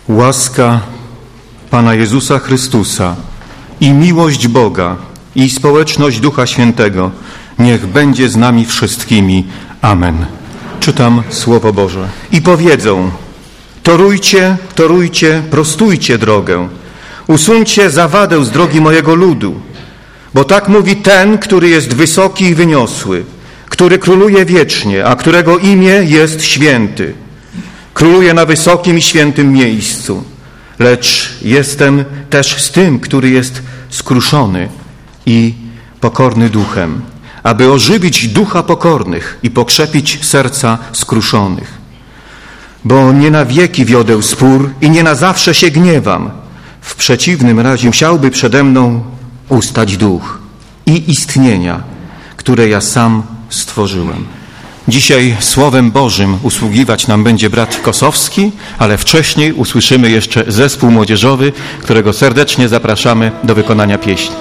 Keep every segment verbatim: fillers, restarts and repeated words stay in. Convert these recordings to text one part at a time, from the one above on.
Łaska Pana Jezusa Chrystusa i miłość Boga i społeczność Ducha Świętego niech będzie z nami wszystkimi. Amen. Czytam Słowo Boże. I powiedzą: torujcie, torujcie, prostujcie drogę. Usuńcie zawadę z drogi mojego ludu. Bo tak mówi ten, który jest wysoki i wyniosły, który króluje wiecznie, a którego imię jest święty. Króluje na wysokim i świętym miejscu. Lecz jestem też z tym, który jest skruszony i pokorny duchem, aby ożywić ducha pokornych i pokrzepić serca skruszonych. Bo nie na wieki wiodę spór i nie na zawsze się gniewam. W przeciwnym razie musiałby przede mną ustać duch i istnienia, które ja sam stworzyłem. Dzisiaj Słowem Bożym usługiwać nam będzie brat Kosowski, ale wcześniej usłyszymy jeszcze zespół młodzieżowy, którego serdecznie zapraszamy do wykonania pieśni.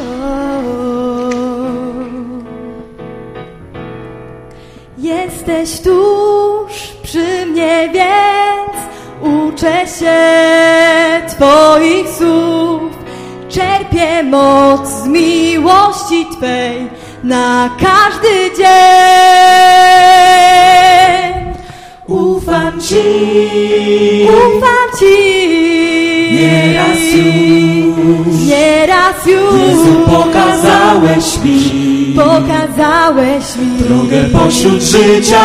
Jesteś tuż przy mnie, więc uczę się Twoich słów. Czerpię moc z miłości Twej na każdy dzień. Ufam Ci, ufam Ci. Nieraz już, nieraz już Jezu, pokazałeś mi, pokazałeś mi drogę pośród życia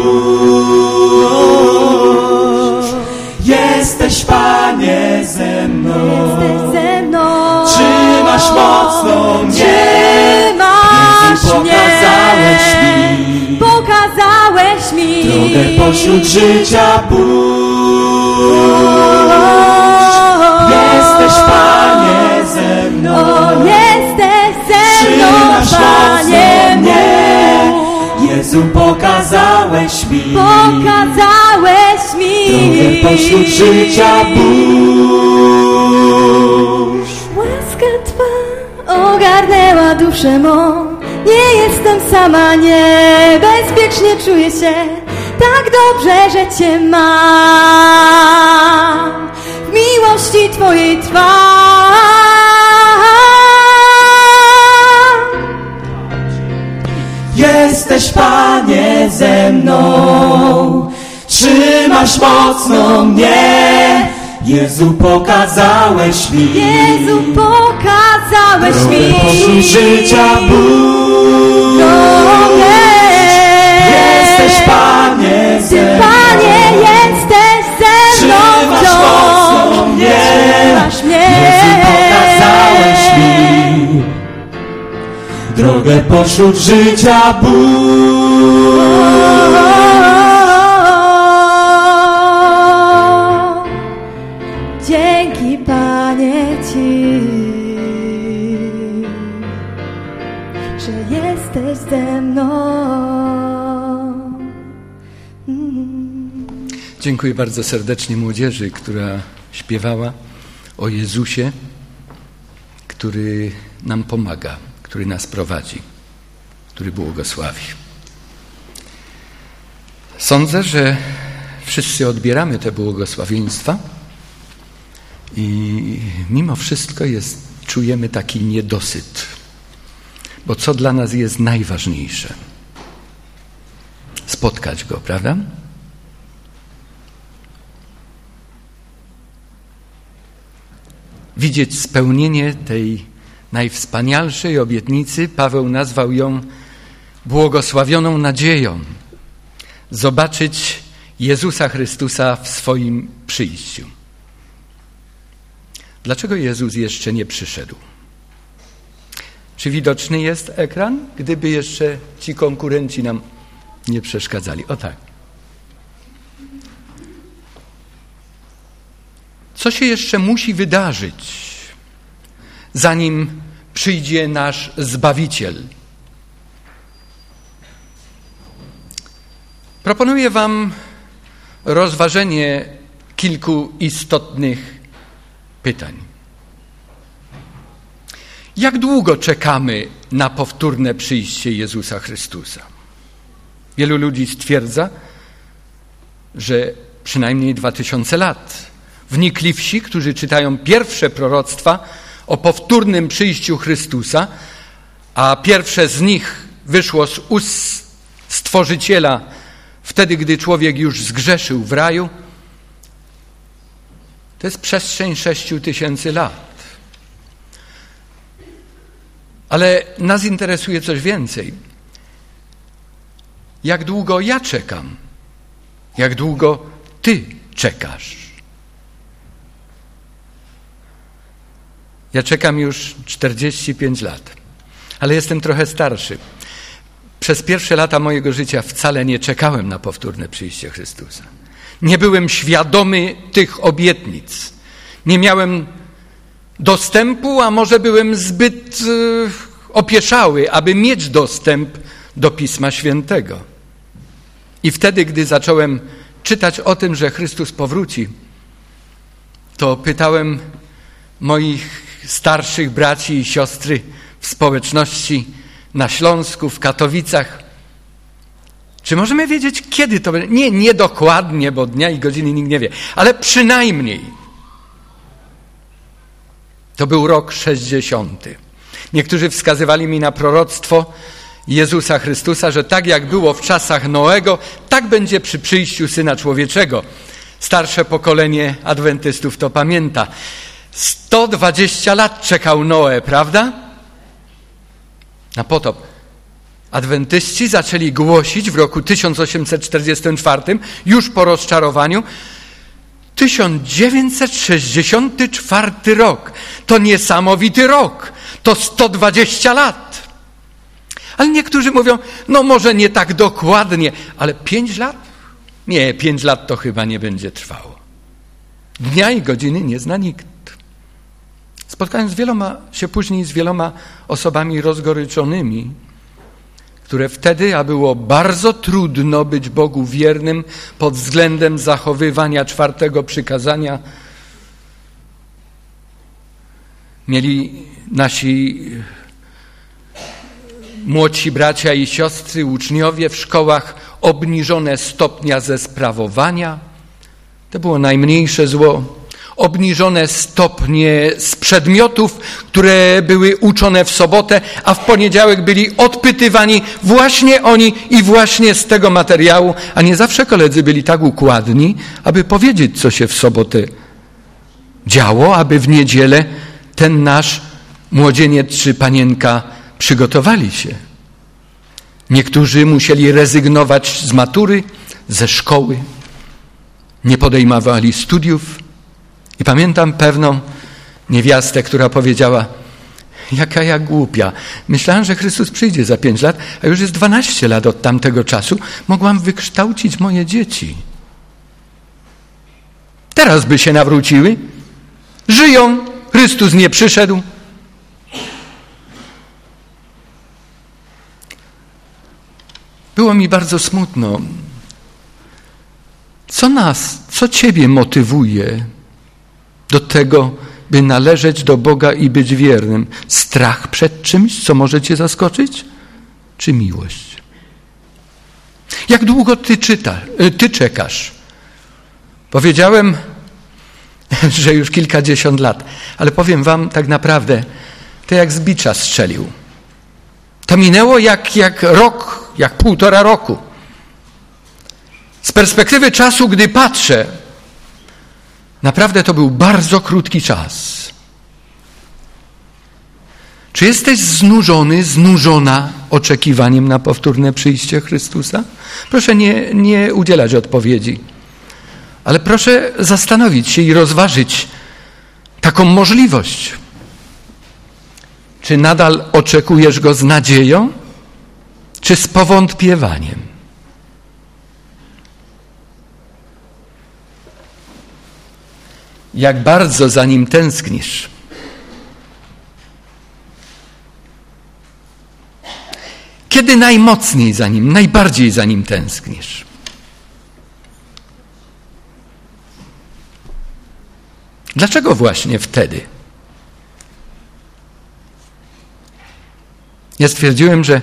pójść. Jesteś, Panie, ze mną, Jesteś ze mną. Trzymasz mocno mnie, Trzymasz Jezu, pokazałeś mnie. mi, Pokazałeś mi drogę pośród życia pójść. Jesteś, Panie, ze mną, O, jesteś ze mną, Trzymasz Panie mocno mnie, mój. Jezu, pokazałeś mi, Pokazałeś mi drogę pośród życia pójść. Łaska Twa ogarnęła duszę mą. Nie jestem sama, niebezpiecznie czuję się. Tak dobrze, że Cię mam. W miłości Twojej trwam. Jesteś, Panie, ze mną, trzymasz mocno mnie, Jezu, pokazałeś mi, Jezu, pokazałeś drogę mi pośród życia pójść. drogę. Jesteś, Panie, ze mną, Panie, jesteś ze mną trzymasz mocno wciąż. mnie, Trzymasz mnie. Jezu, pokazałeś mi, drogę pośród życia pójść. Dzięki, Panie, Ci, że jesteś ze mną. Mm. Dziękuję bardzo serdecznie młodzieży, która śpiewała o Jezusie, który nam pomaga, który nas prowadzi, który błogosławi. Sądzę, że wszyscy odbieramy te błogosławieństwa i mimo wszystko jest, czujemy taki niedosyt. Bo co dla nas jest najważniejsze? Spotkać Go, prawda? Widzieć spełnienie tej najwspanialszej obietnicy. Paweł nazwał ją błogosławioną nadzieją. Zobaczyć Jezusa Chrystusa w swoim przyjściu. Dlaczego Jezus jeszcze nie przyszedł? Czy widoczny jest ekran? Gdyby jeszcze ci konkurenci nam nie przeszkadzali. O tak. Co się jeszcze musi wydarzyć, zanim przyjdzie nasz Zbawiciel? Proponuję wam rozważenie kilku istotnych pytań. Jak długo czekamy na powtórne przyjście Jezusa Chrystusa? Wielu ludzi stwierdza, że przynajmniej dwa tysiące lat. wnikliwsi, którzy czytają pierwsze proroctwa o powtórnym przyjściu Chrystusa, a pierwsze z nich wyszło z ust Stworzyciela wtedy, gdy człowiek już zgrzeszył w raju, to jest przestrzeń sześciu tysięcy lat. Ale nas interesuje coś więcej. Jak długo ja czekam? Jak długo ty czekasz? Ja czekam już czterdzieści pięć lat, ale jestem trochę starszy. Przez pierwsze lata mojego życia wcale nie czekałem na powtórne przyjście Chrystusa. Nie byłem świadomy tych obietnic. Nie miałem dostępu, a może byłem zbyt e, opieszały, aby mieć dostęp do Pisma Świętego. I wtedy, gdy zacząłem czytać o tym, że Chrystus powróci, to pytałem moich starszych braci i siostry w społeczności na Śląsku, w Katowicach, czy możemy wiedzieć, kiedy to będzie? Nie, nie dokładnie, bo dnia i godziny nikt nie wie, ale przynajmniej. To był rok sześćdziesiąty. Niektórzy wskazywali mi na proroctwo Jezusa Chrystusa, że tak jak było w czasach Noego, tak będzie przy przyjściu Syna Człowieczego. Starsze pokolenie adwentystów to pamięta. sto dwadzieścia lat czekał Noe, prawda? Na potop. Adwentyści zaczęli głosić w roku tysiąc osiemset czterdziestym czwartym, już po rozczarowaniu, tysiąc dziewięćset sześćdziesiąty czwarty rok. To niesamowity rok. To sto dwadzieścia lat. Ale niektórzy mówią, no może nie tak dokładnie, ale pięć lat? Nie, pięć lat to chyba nie będzie trwało. Dnia i godziny nie zna nikt. Spotkałem z wieloma, się później z wieloma osobami rozgoryczonymi, które wtedy, a było bardzo trudno być Bogu wiernym pod względem zachowywania czwartego przykazania, mieli nasi młodsi bracia i siostry, uczniowie w szkołach obniżone stopnia ze sprawowania. To było najmniejsze zło. Obniżone stopnie z przedmiotów, które były uczone w sobotę, a w poniedziałek byli odpytywani właśnie oni i właśnie z tego materiału, a nie zawsze koledzy byli tak układni, aby powiedzieć, co się w sobotę działo, aby w niedzielę ten nasz młodzieniec czy panienka przygotowali się. Niektórzy musieli rezygnować z matury, ze szkoły, nie podejmowali studiów. I pamiętam pewną niewiastę, która powiedziała, jaka ja głupia. Myślałem, że Chrystus przyjdzie za pięć lat, a już jest dwanaście lat od tamtego czasu. Mogłam wykształcić moje dzieci. Teraz by się nawróciły. Żyją. Chrystus nie przyszedł. Było mi bardzo smutno. Co nas, co ciebie motywuje do tego, by należeć do Boga i być wiernym? Strach przed czymś, co może cię zaskoczyć? Czy miłość? Jak długo ty, czyta, ty czekasz? Powiedziałem, że już kilkadziesiąt lat, ale powiem wam tak naprawdę, to jak z bicza strzelił. To minęło jak, jak rok, jak półtora roku. Z perspektywy czasu, gdy patrzę, naprawdę to był bardzo krótki czas. Czy jesteś znużony, znużona oczekiwaniem na powtórne przyjście Chrystusa? Proszę nie, nie udzielać odpowiedzi, ale proszę zastanowić się i rozważyć taką możliwość. Czy nadal oczekujesz Go z nadzieją, czy z powątpiewaniem? Jak bardzo za Nim tęsknisz. Kiedy najmocniej za Nim, najbardziej za Nim tęsknisz? Dlaczego właśnie wtedy? Ja stwierdziłem, że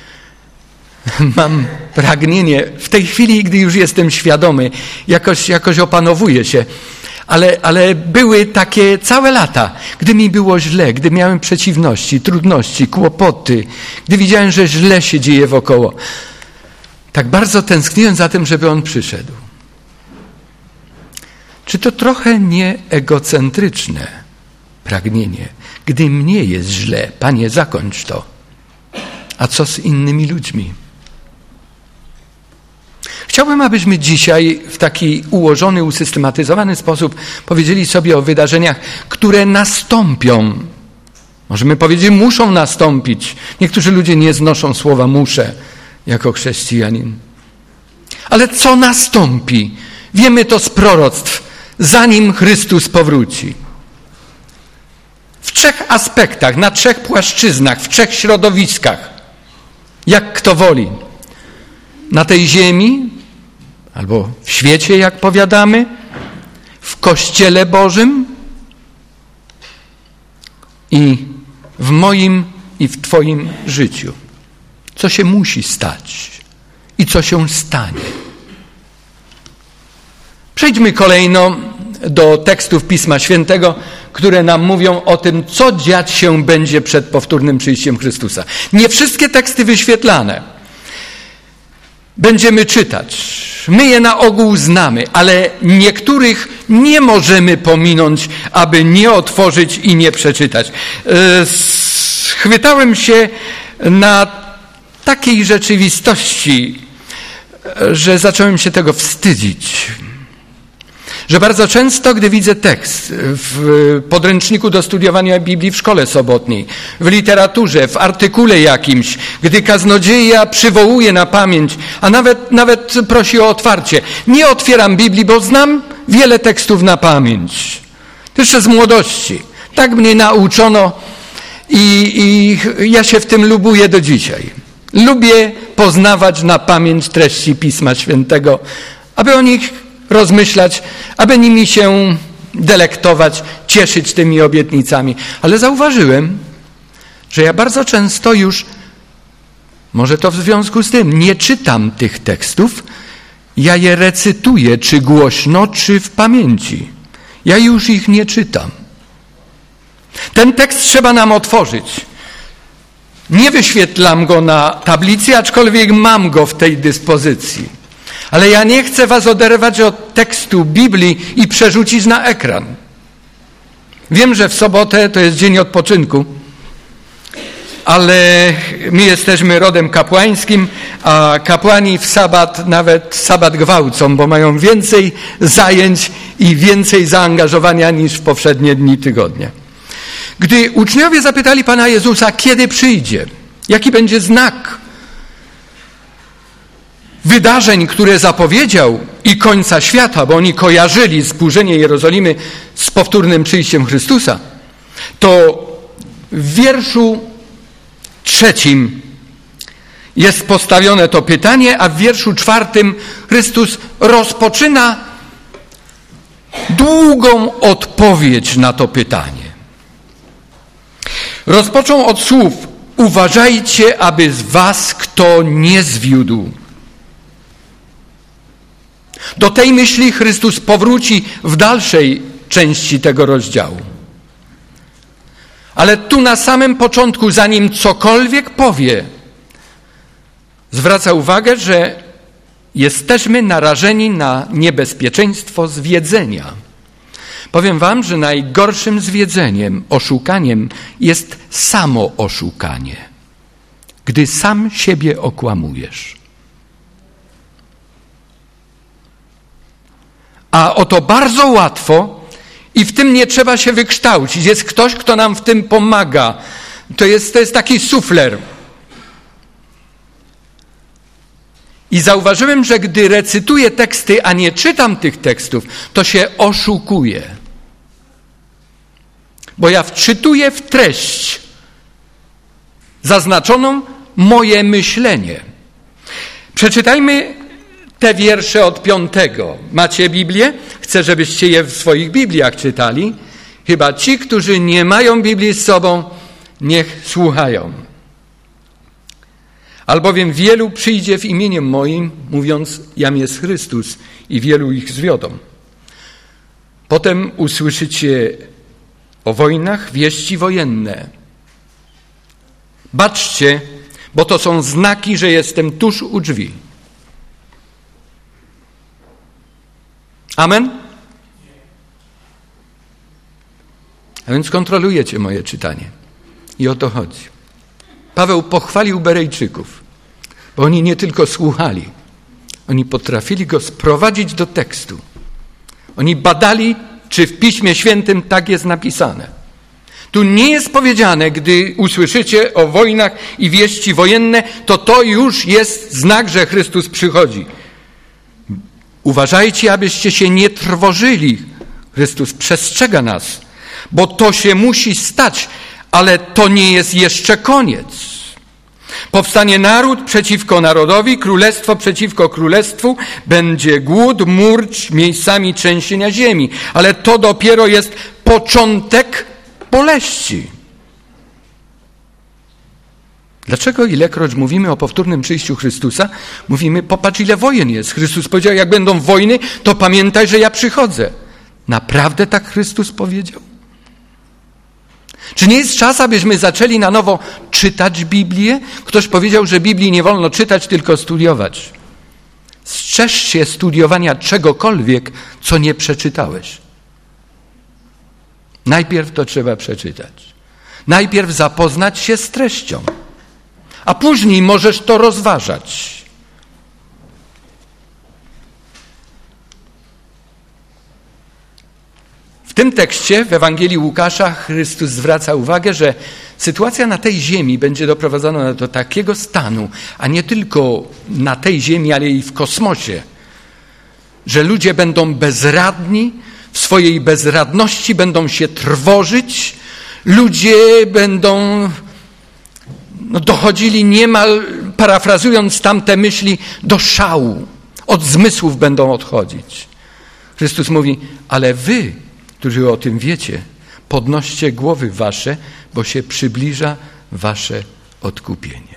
mam pragnienie w tej chwili, gdy już jestem świadomy, jakoś, jakoś opanowuję się, Ale, ale były takie całe lata, gdy mi było źle, gdy miałem przeciwności, trudności, kłopoty, gdy widziałem, że źle się dzieje wokoło. Tak bardzo tęskniłem za tym, żeby On przyszedł. Czy to trochę nie egocentryczne pragnienie? Gdy mnie jest źle, Panie, zakończ to. A co z innymi ludźmi? Chciałbym, abyśmy dzisiaj w taki ułożony, usystematyzowany sposób powiedzieli sobie o wydarzeniach, które nastąpią. Możemy powiedzieć, muszą nastąpić. Niektórzy ludzie nie znoszą słowa muszę jako chrześcijanin. Ale co nastąpi? Wiemy to z proroctw, zanim Chrystus powróci. W trzech aspektach, na trzech płaszczyznach, w trzech środowiskach. Jak kto woli. Na tej ziemi, albo w świecie, jak powiadamy, w Kościele Bożym i w moim i w Twoim życiu. Co się musi stać i co się stanie. Przejdźmy kolejno do tekstów Pisma Świętego, które nam mówią o tym, co dziać się będzie przed powtórnym przyjściem Chrystusa. Nie wszystkie teksty wyświetlane będziemy czytać. My je na ogół znamy, ale niektórych nie możemy pominąć, aby nie otworzyć i nie przeczytać. Schwytałem się na takiej rzeczywistości, że zacząłem się tego wstydzić. Że bardzo często, gdy widzę tekst w podręczniku do studiowania Biblii w szkole sobotniej, w literaturze, w artykule jakimś, gdy kaznodzieja przywołuje na pamięć, a nawet, nawet prosi o otwarcie, nie otwieram Biblii, bo znam wiele tekstów na pamięć. To jeszcze z młodości. Tak mnie nauczono i, i ja się w tym lubuję do dzisiaj. Lubię poznawać na pamięć treści Pisma Świętego, aby o nich rozmyślać, aby nimi się delektować, cieszyć tymi obietnicami. Ale zauważyłem, że ja bardzo często już, może to w związku z tym, nie czytam tych tekstów, ja je recytuję, czy głośno, czy w pamięci. Ja już ich nie czytam. Ten tekst trzeba nam otworzyć. Nie wyświetlam go na tablicy, aczkolwiek mam go w tej dyspozycji. Ale ja nie chcę was oderwać od tekstu Biblii i przerzucić na ekran. Wiem, że w sobotę to jest dzień odpoczynku, ale my jesteśmy rodem kapłańskim, a kapłani w sabat nawet sabat gwałcą, bo mają więcej zajęć i więcej zaangażowania niż w poprzednie dni tygodnia. Gdy uczniowie zapytali Pana Jezusa, kiedy przyjdzie, jaki będzie znak wydarzeń, które zapowiedział i końca świata, bo oni kojarzyli zburzenie Jerozolimy z powtórnym przyjściem Chrystusa, to w wierszu trzecim jest postawione to pytanie, a w wierszu czwartym Chrystus rozpoczyna długą odpowiedź na to pytanie. Rozpoczął od słów: uważajcie, aby z was kto nie zwiódł. Do tej myśli Chrystus powróci w dalszej części tego rozdziału. Ale tu na samym początku, zanim cokolwiek powie, zwraca uwagę, że jesteśmy narażeni na niebezpieczeństwo zwiedzenia. Powiem wam, że najgorszym zwiedzeniem, oszukaniem jest samo oszukanie, gdy sam siebie okłamujesz. A oto bardzo łatwo i w tym nie trzeba się wykształcić. Jest ktoś, kto nam w tym pomaga. To jest, to jest taki sufler. I zauważyłem, że gdy recytuję teksty, a nie czytam tych tekstów, to się oszukuję. Bo ja wczytuję w treść zaznaczoną moje myślenie. Przeczytajmy te wiersze od piątego. Macie Biblię? Chcę, żebyście je w swoich Bibliach czytali. Chyba ci, którzy nie mają Biblii z sobą, niech słuchają. Albowiem wielu przyjdzie w imieniem moim, mówiąc, jam jest Chrystus, i wielu ich zwiodą. Potem usłyszycie o wojnach wieści wojenne. Baczcie, bo to są znaki, że jestem tuż u drzwi. Amen? A więc kontrolujecie moje czytanie. I o to chodzi. Paweł pochwalił Berejczyków, bo oni nie tylko słuchali, oni potrafili go sprowadzić do tekstu. Oni badali, czy w Piśmie Świętym tak jest napisane. Tu nie jest powiedziane, gdy usłyszycie o wojnach i wieści wojenne, to to już jest znak, że Chrystus przychodzi. Uważajcie, abyście się nie trwożyli. Chrystus przestrzega nas, bo to się musi stać, ale to nie jest jeszcze koniec. Powstanie naród przeciwko narodowi, królestwo przeciwko królestwu, będzie głód, murcz, miejscami trzęsienia ziemi. Ale to dopiero jest początek boleści. Dlaczego ilekroć mówimy o powtórnym przyjściu Chrystusa, mówimy, popatrz ile wojen jest. Chrystus powiedział, jak będą wojny, to pamiętaj, że ja przychodzę. Naprawdę tak Chrystus powiedział? Czy nie jest czas, abyśmy zaczęli na nowo czytać Biblię? Ktoś powiedział, że Biblii nie wolno czytać, tylko studiować. Strzeż się studiowania czegokolwiek, co nie przeczytałeś. Najpierw to trzeba przeczytać. Najpierw zapoznać się z treścią, a później możesz to rozważać. W tym tekście w Ewangelii Łukasza Chrystus zwraca uwagę, że sytuacja na tej ziemi będzie doprowadzona do takiego stanu, a nie tylko na tej ziemi, ale i w kosmosie, że ludzie będą bezradni, w swojej bezradności będą się trwożyć, ludzie będą no, dochodzili niemal, parafrazując tamte myśli, do szału, od zmysłów będą odchodzić. Chrystus mówi, ale wy, którzy o tym wiecie, podnoście głowy wasze, bo się przybliża wasze odkupienie.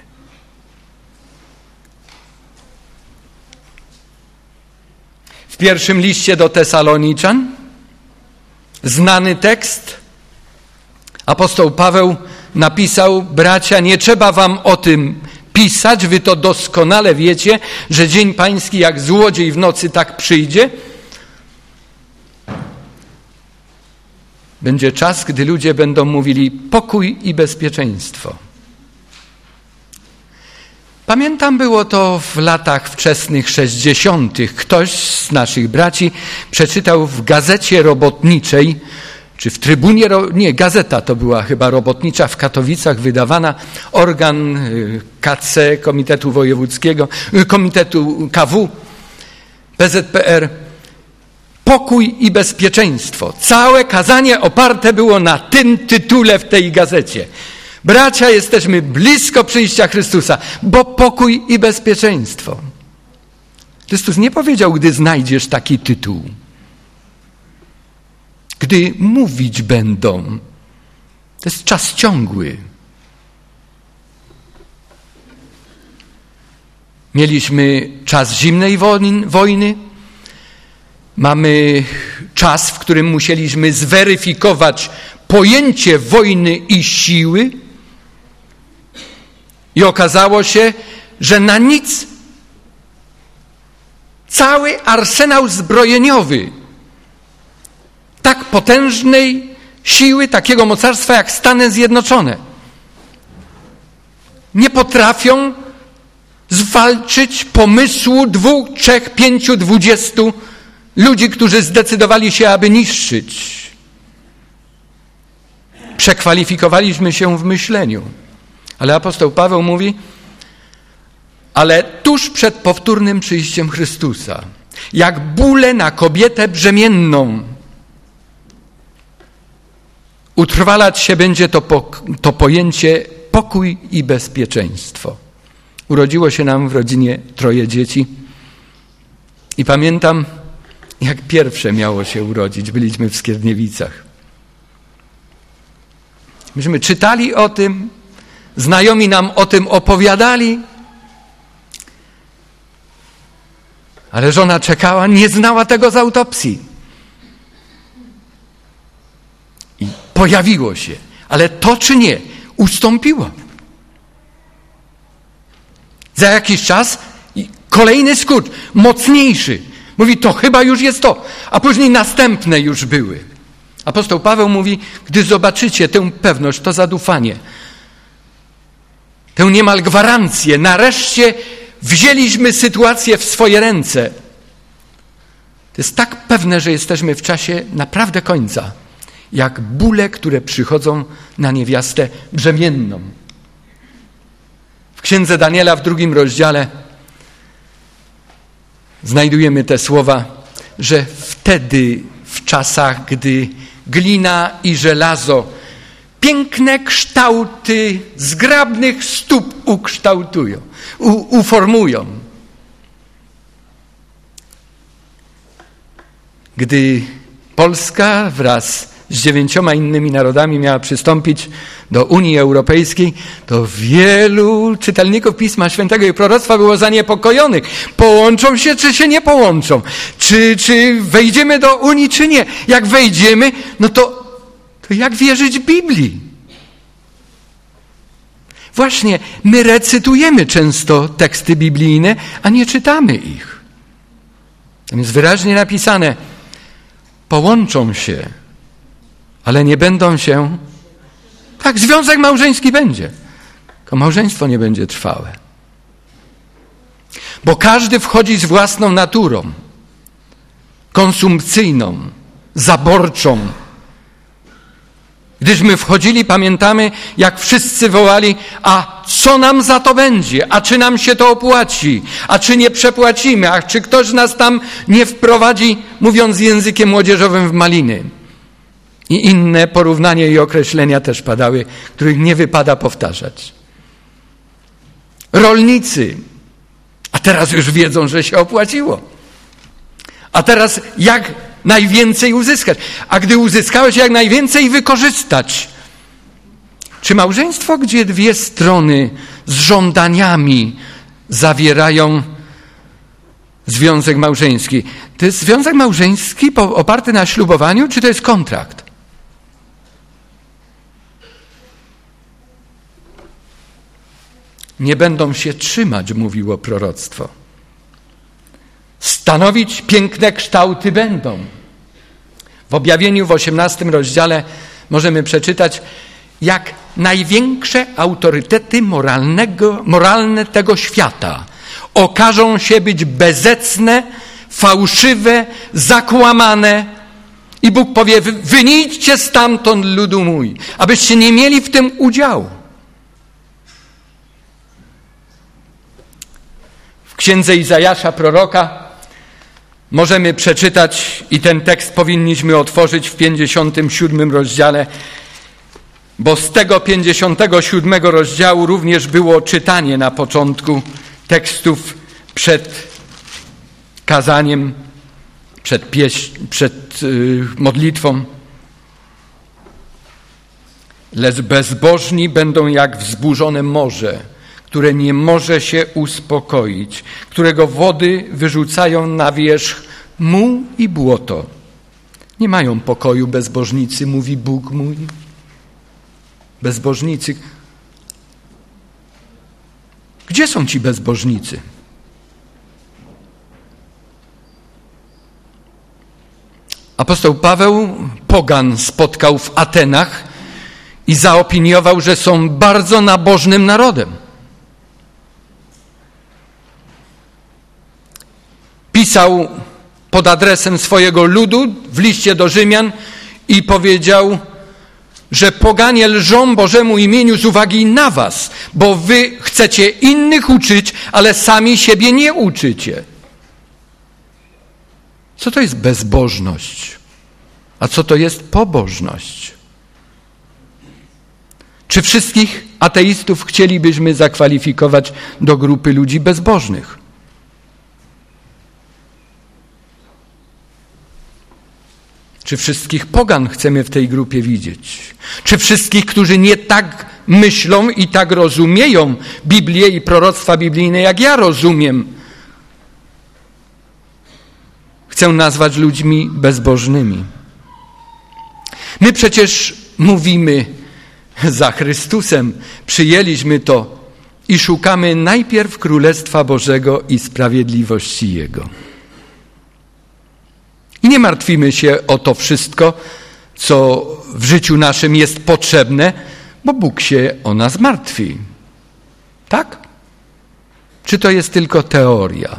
W pierwszym liście do Tesaloniczan, znany tekst, apostoł Paweł napisał, bracia, nie trzeba wam o tym pisać, wy to doskonale wiecie, że dzień pański jak złodziej w nocy tak przyjdzie. Będzie czas, gdy ludzie będą mówili pokój i bezpieczeństwo. Pamiętam, było to w latach wczesnych sześćdziesiątych. Ktoś z naszych braci przeczytał w gazecie robotniczej, czy w trybunie, nie, gazeta to była chyba robotnicza w Katowicach wydawana, organ K C, Komitetu Wojewódzkiego, Komitetu K W, P Z P R, pokój i bezpieczeństwo. Całe kazanie oparte było na tym tytule w tej gazecie. Bracia, jesteśmy blisko przyjścia Chrystusa, bo pokój i bezpieczeństwo. Chrystus nie powiedział, gdy znajdziesz taki tytuł. Gdy mówić będą. To jest czas ciągły. Mieliśmy czas zimnej wojny. Mamy czas, w którym musieliśmy zweryfikować pojęcie wojny i siły. I okazało się, że na nic cały arsenał zbrojeniowy tak potężnej siły, takiego mocarstwa jak Stany Zjednoczone nie potrafią zwalczyć pomysłu dwóch, trzech, pięciu, dwudziestu ludzi, którzy zdecydowali się, aby niszczyć. Przekwalifikowaliśmy się w myśleniu. Ale apostoł Paweł mówi, ale tuż przed powtórnym przyjściem Chrystusa, jak bóle na kobietę brzemienną, utrwalać się będzie to, po, to pojęcie pokój i bezpieczeństwo. Urodziło się nam w rodzinie troje dzieci i pamiętam, jak pierwsze miało się urodzić. Byliśmy w Skierniewicach. Myśmy czytali o tym, znajomi nam o tym opowiadali, ale żona czekała, nie znała tego z autopsji. I pojawiło się. Ale to czy nie, ustąpiło. Za jakiś czas kolejny skurcz, mocniejszy. Mówi, to chyba już jest to. A później następne już były. Apostoł Paweł mówi, gdy zobaczycie tę pewność, to zadufanie, tę niemal gwarancję, nareszcie wzięliśmy sytuację w swoje ręce. To jest tak pewne, że jesteśmy w czasie naprawdę końca, jak bóle, które przychodzą na niewiastę brzemienną. W księdze Daniela w drugim rozdziale znajdujemy te słowa, że wtedy, w czasach, gdy glina i żelazo piękne kształty zgrabnych stóp ukształtują, u, uformują. Gdy Polska wraz z dziewięcioma innymi narodami miała przystąpić do Unii Europejskiej, to wielu czytelników Pisma Świętego i proroctwa było zaniepokojonych. Połączą się, czy się nie połączą? Czy, czy wejdziemy do Unii, czy nie? Jak wejdziemy, no to, to jak wierzyć Biblii? Właśnie, my recytujemy często teksty biblijne, a nie czytamy ich. Tam jest wyraźnie napisane, połączą się, ale nie będą się... Tak, związek małżeński będzie, tylko małżeństwo nie będzie trwałe. Bo każdy wchodzi z własną naturą, konsumpcyjną, zaborczą. Gdyśmy wchodzili, pamiętamy, jak wszyscy wołali, a co nam za to będzie? A czy nam się to opłaci? A czy nie przepłacimy? A czy ktoś nas tam nie wprowadzi, mówiąc językiem młodzieżowym, w maliny? I inne porównania i określenia też padały, których nie wypada powtarzać. Rolnicy, a teraz już wiedzą, że się opłaciło. A teraz jak najwięcej uzyskać? A gdy uzyskałeś, jak najwięcej wykorzystać. Czy małżeństwo, gdzie dwie strony z żądaniami zawierają związek małżeński, to jest związek małżeński oparty na ślubowaniu, czy to jest kontrakt? Nie będą się trzymać, mówiło proroctwo. Stanowić piękne kształty będą. W objawieniu w osiemnastym rozdziale możemy przeczytać, jak największe autorytety moralnego, moralne tego świata okażą się być bezecne, fałszywe, zakłamane. I Bóg powie, wynijdźcie stamtąd, ludu mój, abyście nie mieli w tym udziału. W księdze Izajasza, proroka, możemy przeczytać, i ten tekst powinniśmy otworzyć w pięćdziesiątym siódmym rozdziale, bo z tego pięćdziesiątego siódmego rozdziału również było czytanie na początku tekstów przed kazaniem, przed, pieś, przed yy, modlitwą. Lecz bezbożni będą jak wzburzone morze, które nie może się uspokoić, którego wody wyrzucają na wierzch muł i błoto. Nie mają pokoju bezbożnicy, mówi Bóg mój. Bezbożnicy. Gdzie są ci bezbożnicy? Apostoł Paweł pogan spotkał w Atenach i zaopiniował, że są bardzo nabożnym narodem. Pisał pod adresem swojego ludu w liście do Rzymian i powiedział, że poganie lżą Bożemu imieniu z uwagi na was, bo wy chcecie innych uczyć, ale sami siebie nie uczycie. Co to jest bezbożność? A co to jest pobożność? Czy wszystkich ateistów chcielibyśmy zakwalifikować do grupy ludzi bezbożnych? Czy wszystkich pogan chcemy w tej grupie widzieć? Czy wszystkich, którzy nie tak myślą i tak rozumieją Biblię i proroctwa biblijne, jak ja rozumiem, chcę nazwać ludźmi bezbożnymi? My przecież mówimy za Chrystusem, przyjęliśmy to i szukamy najpierw Królestwa Bożego i sprawiedliwości Jego. I nie martwimy się o to wszystko, co w życiu naszym jest potrzebne, bo Bóg się o nas martwi. Tak? Czy to jest tylko teoria?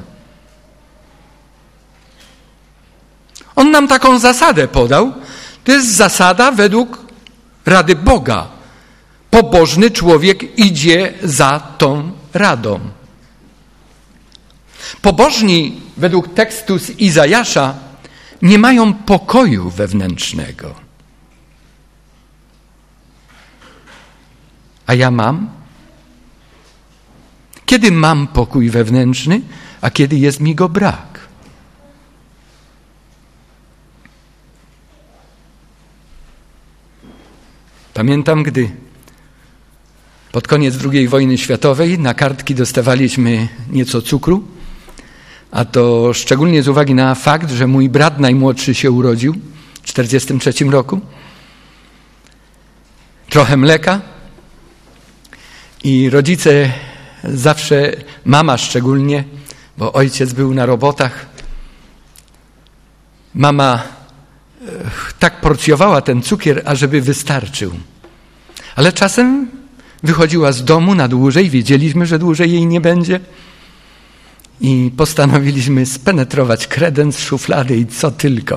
On nam taką zasadę podał. To jest zasada według rady Boga. Pobożny człowiek idzie za tą radą. Pobożni według tekstu z Izajasza nie mają pokoju wewnętrznego. A ja mam? Kiedy mam pokój wewnętrzny, a kiedy jest mi go brak? Pamiętam, gdy pod koniec drugiej wojny światowej na kartki dostawaliśmy nieco cukru, a to szczególnie z uwagi na fakt, że mój brat najmłodszy się urodził w tysiąc dziewięćset czterdziestym trzecim roku. Trochę mleka i rodzice zawsze, mama szczególnie, bo ojciec był na robotach, mama tak porcjowała ten cukier, ażeby wystarczył. Ale czasem wychodziła z domu na dłużej, wiedzieliśmy, że dłużej jej nie będzie i postanowiliśmy spenetrować kredens, szuflady i co tylko.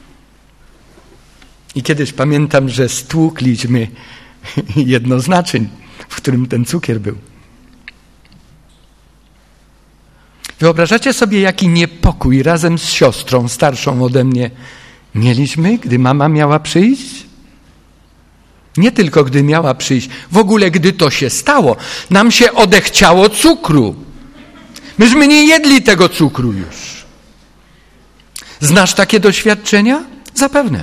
I kiedyś pamiętam, że stłukliśmy jedno z naczyń, w którym ten cukier był. Wyobrażacie sobie, jaki niepokój razem z siostrą starszą ode mnie mieliśmy, gdy mama miała przyjść? Nie tylko gdy miała przyjść, w ogóle gdy to się stało. Nam się odechciało cukru. Myśmy nie jedli tego cukru już. Znasz takie doświadczenia? Zapewne.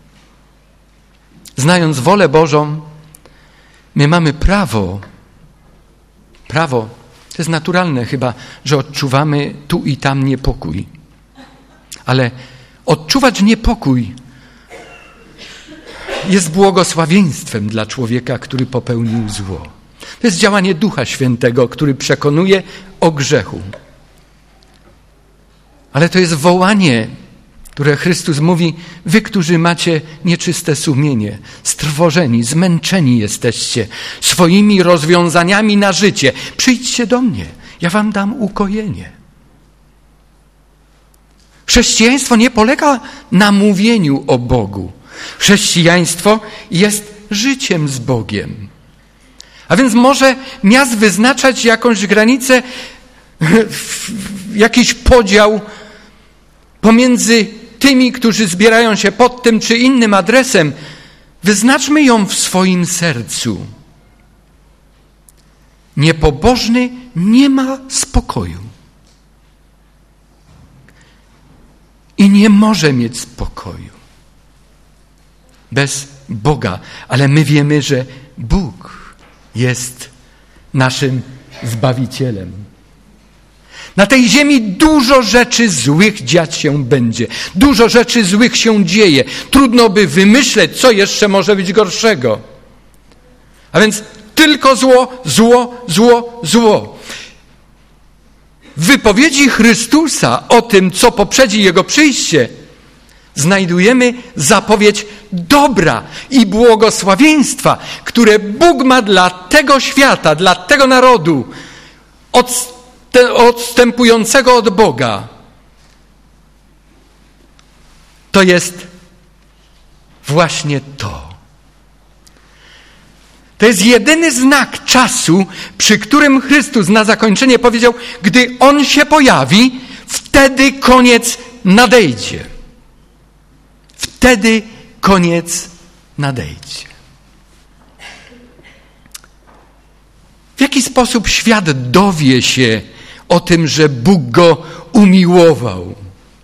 Znając wolę Bożą, my mamy prawo, prawo, to jest naturalne chyba, że odczuwamy tu i tam niepokój. Ale odczuwać niepokój jest błogosławieństwem dla człowieka, który popełnił zło. To jest działanie Ducha Świętego, który przekonuje o grzechu. Ale to jest wołanie, które Chrystus mówi: wy, którzy macie nieczyste sumienie, strwożeni, zmęczeni jesteście swoimi rozwiązaniami na życie, przyjdźcie do mnie, ja wam dam ukojenie. Chrześcijaństwo nie polega na mówieniu o Bogu. Chrześcijaństwo jest życiem z Bogiem. A więc może miast wyznaczać jakąś granicę, jakiś podział pomiędzy tymi, którzy zbierają się pod tym czy innym adresem. Wyznaczmy ją w swoim sercu. Niepobożny nie ma spokoju. I nie może mieć spokoju bez Boga. Ale my wiemy, że Bóg jest naszym Zbawicielem. Na tej ziemi dużo rzeczy złych dziać się będzie. Dużo rzeczy złych się dzieje. Trudno by wymyśleć, co jeszcze może być gorszego. A więc tylko zło, zło, zło, zło. W wypowiedzi Chrystusa o tym, co poprzedzi Jego przyjście, znajdujemy zapowiedź dobra i błogosławieństwa, które Bóg ma dla tego świata, dla tego narodu, odstępującego od Boga. To jest właśnie to. To jest jedyny znak czasu, przy którym Chrystus na zakończenie powiedział: gdy On się pojawi, wtedy koniec nadejdzie. Wtedy koniec nadejdzie. W jaki sposób świat dowie się o tym, że Bóg go umiłował?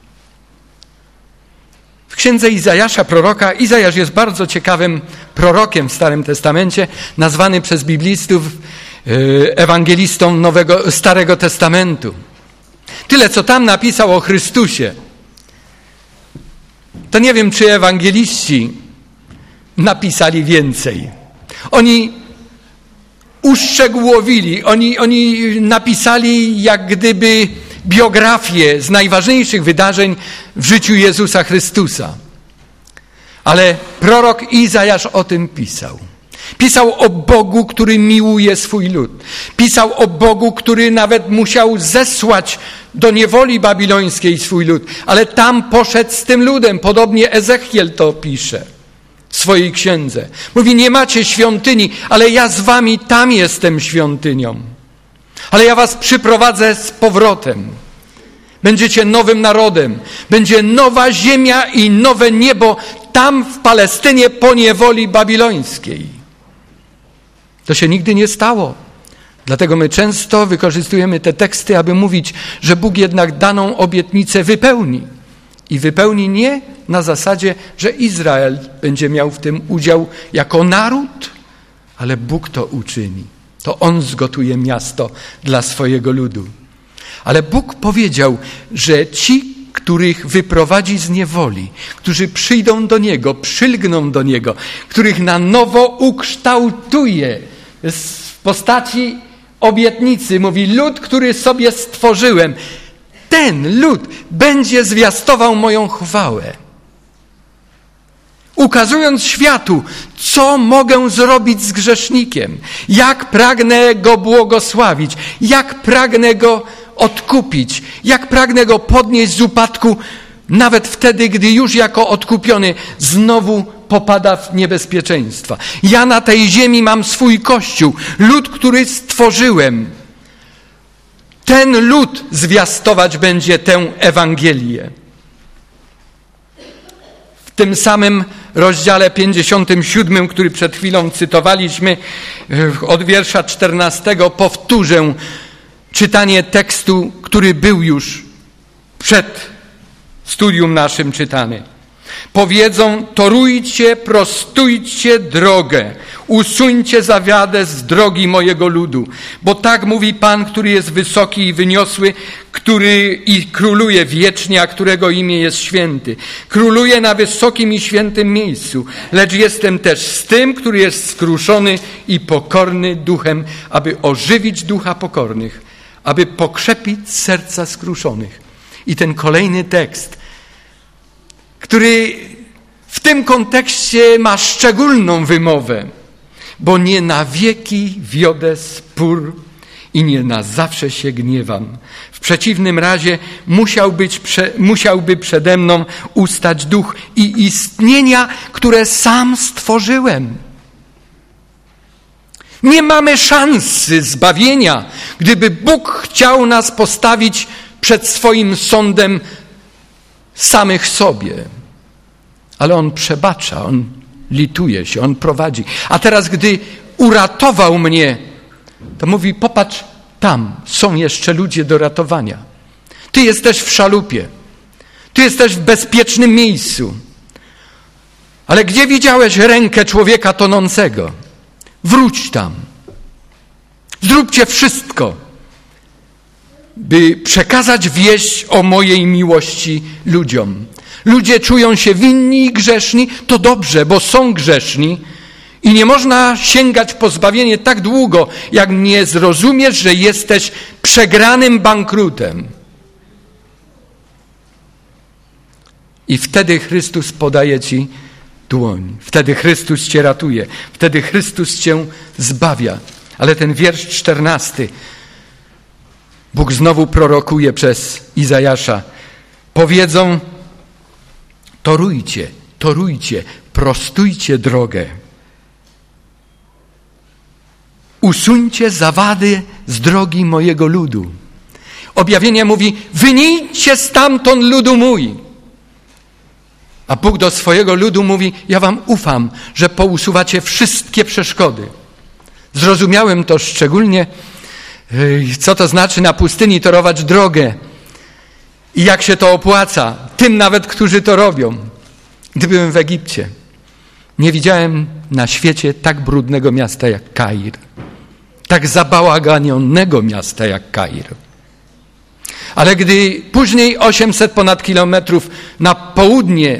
W księdze Izajasza, proroka, Izajasz jest bardzo ciekawym prorokiem w Starym Testamencie, nazwany przez biblistów ewangelistą Nowego, Starego Testamentu. Tyle, co tam napisał o Chrystusie, to nie wiem, czy ewangeliści napisali więcej. Oni uszczegółowili, oni, oni napisali jak gdyby biografię z najważniejszych wydarzeń w życiu Jezusa Chrystusa. Ale prorok Izajasz o tym pisał. Pisał o Bogu, który miłuje swój lud. Pisał o Bogu, który nawet musiał zesłać do niewoli babilońskiej swój lud. Ale tam poszedł z tym ludem. Podobnie Ezechiel to pisze w swojej księdze. Mówi, nie macie świątyni, ale ja z wami tam jestem świątynią. Ale ja was przyprowadzę z powrotem. Będziecie nowym narodem. Będzie nowa ziemia i nowe niebo tam w Palestynie po niewoli babilońskiej. To się nigdy nie stało. Dlatego my często wykorzystujemy te teksty, aby mówić, że Bóg jednak daną obietnicę wypełni. I wypełni nie na zasadzie, że Izrael będzie miał w tym udział jako naród, ale Bóg to uczyni. To On zgotuje miasto dla swojego ludu. Ale Bóg powiedział, że ci, których wyprowadzi z niewoli, którzy przyjdą do Niego, przylgną do Niego, których na nowo ukształtuje w postaci obietnicy. Mówi, lud, który sobie stworzyłem, ten lud będzie zwiastował moją chwałę. Ukazując światu, co mogę zrobić z grzesznikiem, jak pragnę go błogosławić, jak pragnę go odkupić, jak pragnę go podnieść z upadku, nawet wtedy, gdy już jako odkupiony znowu popada w niebezpieczeństwa. Ja na tej ziemi mam swój Kościół, lud, który stworzyłem. Ten lud zwiastować będzie tę Ewangelię. W tym samym rozdziale pięćdziesiątym siódmym, który przed chwilą cytowaliśmy, od wiersza czternastego, powtórzę czytanie tekstu, który był już przed studium naszym czytany. Powiedzą, torujcie, prostujcie drogę, usuńcie zawiadę z drogi mojego ludu, bo tak mówi Pan, który jest wysoki i wyniosły, który i króluje wiecznie, a którego imię jest święty. Króluje na wysokim i świętym miejscu, lecz jestem też z tym, który jest skruszony i pokorny duchem, aby ożywić ducha pokornych, aby pokrzepić serca skruszonych. I ten kolejny tekst, który w tym kontekście ma szczególną wymowę, bo nie na wieki wiodę spór i nie na zawsze się gniewam. W przeciwnym razie musiał być, prze, musiałby przede mną ustać duch i istnienia, które sam stworzyłem. Nie mamy szansy zbawienia, gdyby Bóg chciał nas postawić przed swoim sądem samych sobie. Ale On przebacza, On lituje się, On prowadzi. A teraz, gdy uratował mnie, to mówi, popatrz, tam są jeszcze ludzie do ratowania. Ty jesteś w szalupie. Ty jesteś w bezpiecznym miejscu. Ale gdzie widziałeś rękę człowieka tonącego? Wróć tam. Zróbcie wszystko, by przekazać wieść o mojej miłości ludziom. Ludzie czują się winni i grzeszni, to dobrze, bo są grzeszni i nie można sięgać po zbawienie tak długo, jak nie zrozumiesz, że jesteś przegranym bankrutem. I wtedy Chrystus podaje ci dłoń. Wtedy Chrystus cię ratuje. Wtedy Chrystus cię zbawia. Ale ten wiersz czternasty, Bóg znowu prorokuje przez Izajasza. Powiedzą, torujcie, torujcie, prostujcie drogę. Usuńcie zawady z drogi mojego ludu. Objawienie mówi, wynieście stamtąd ludu mój. A Bóg do swojego ludu mówi, ja wam ufam, że pousuwacie wszystkie przeszkody. Zrozumiałem to szczególnie, co to znaczy na pustyni torować drogę i jak się to opłaca, tym nawet, którzy to robią. Gdy byłem w Egipcie, nie widziałem na świecie tak brudnego miasta jak Kair, tak zabałaganionego miasta jak Kair. Ale gdy później osiemset ponad kilometrów na południe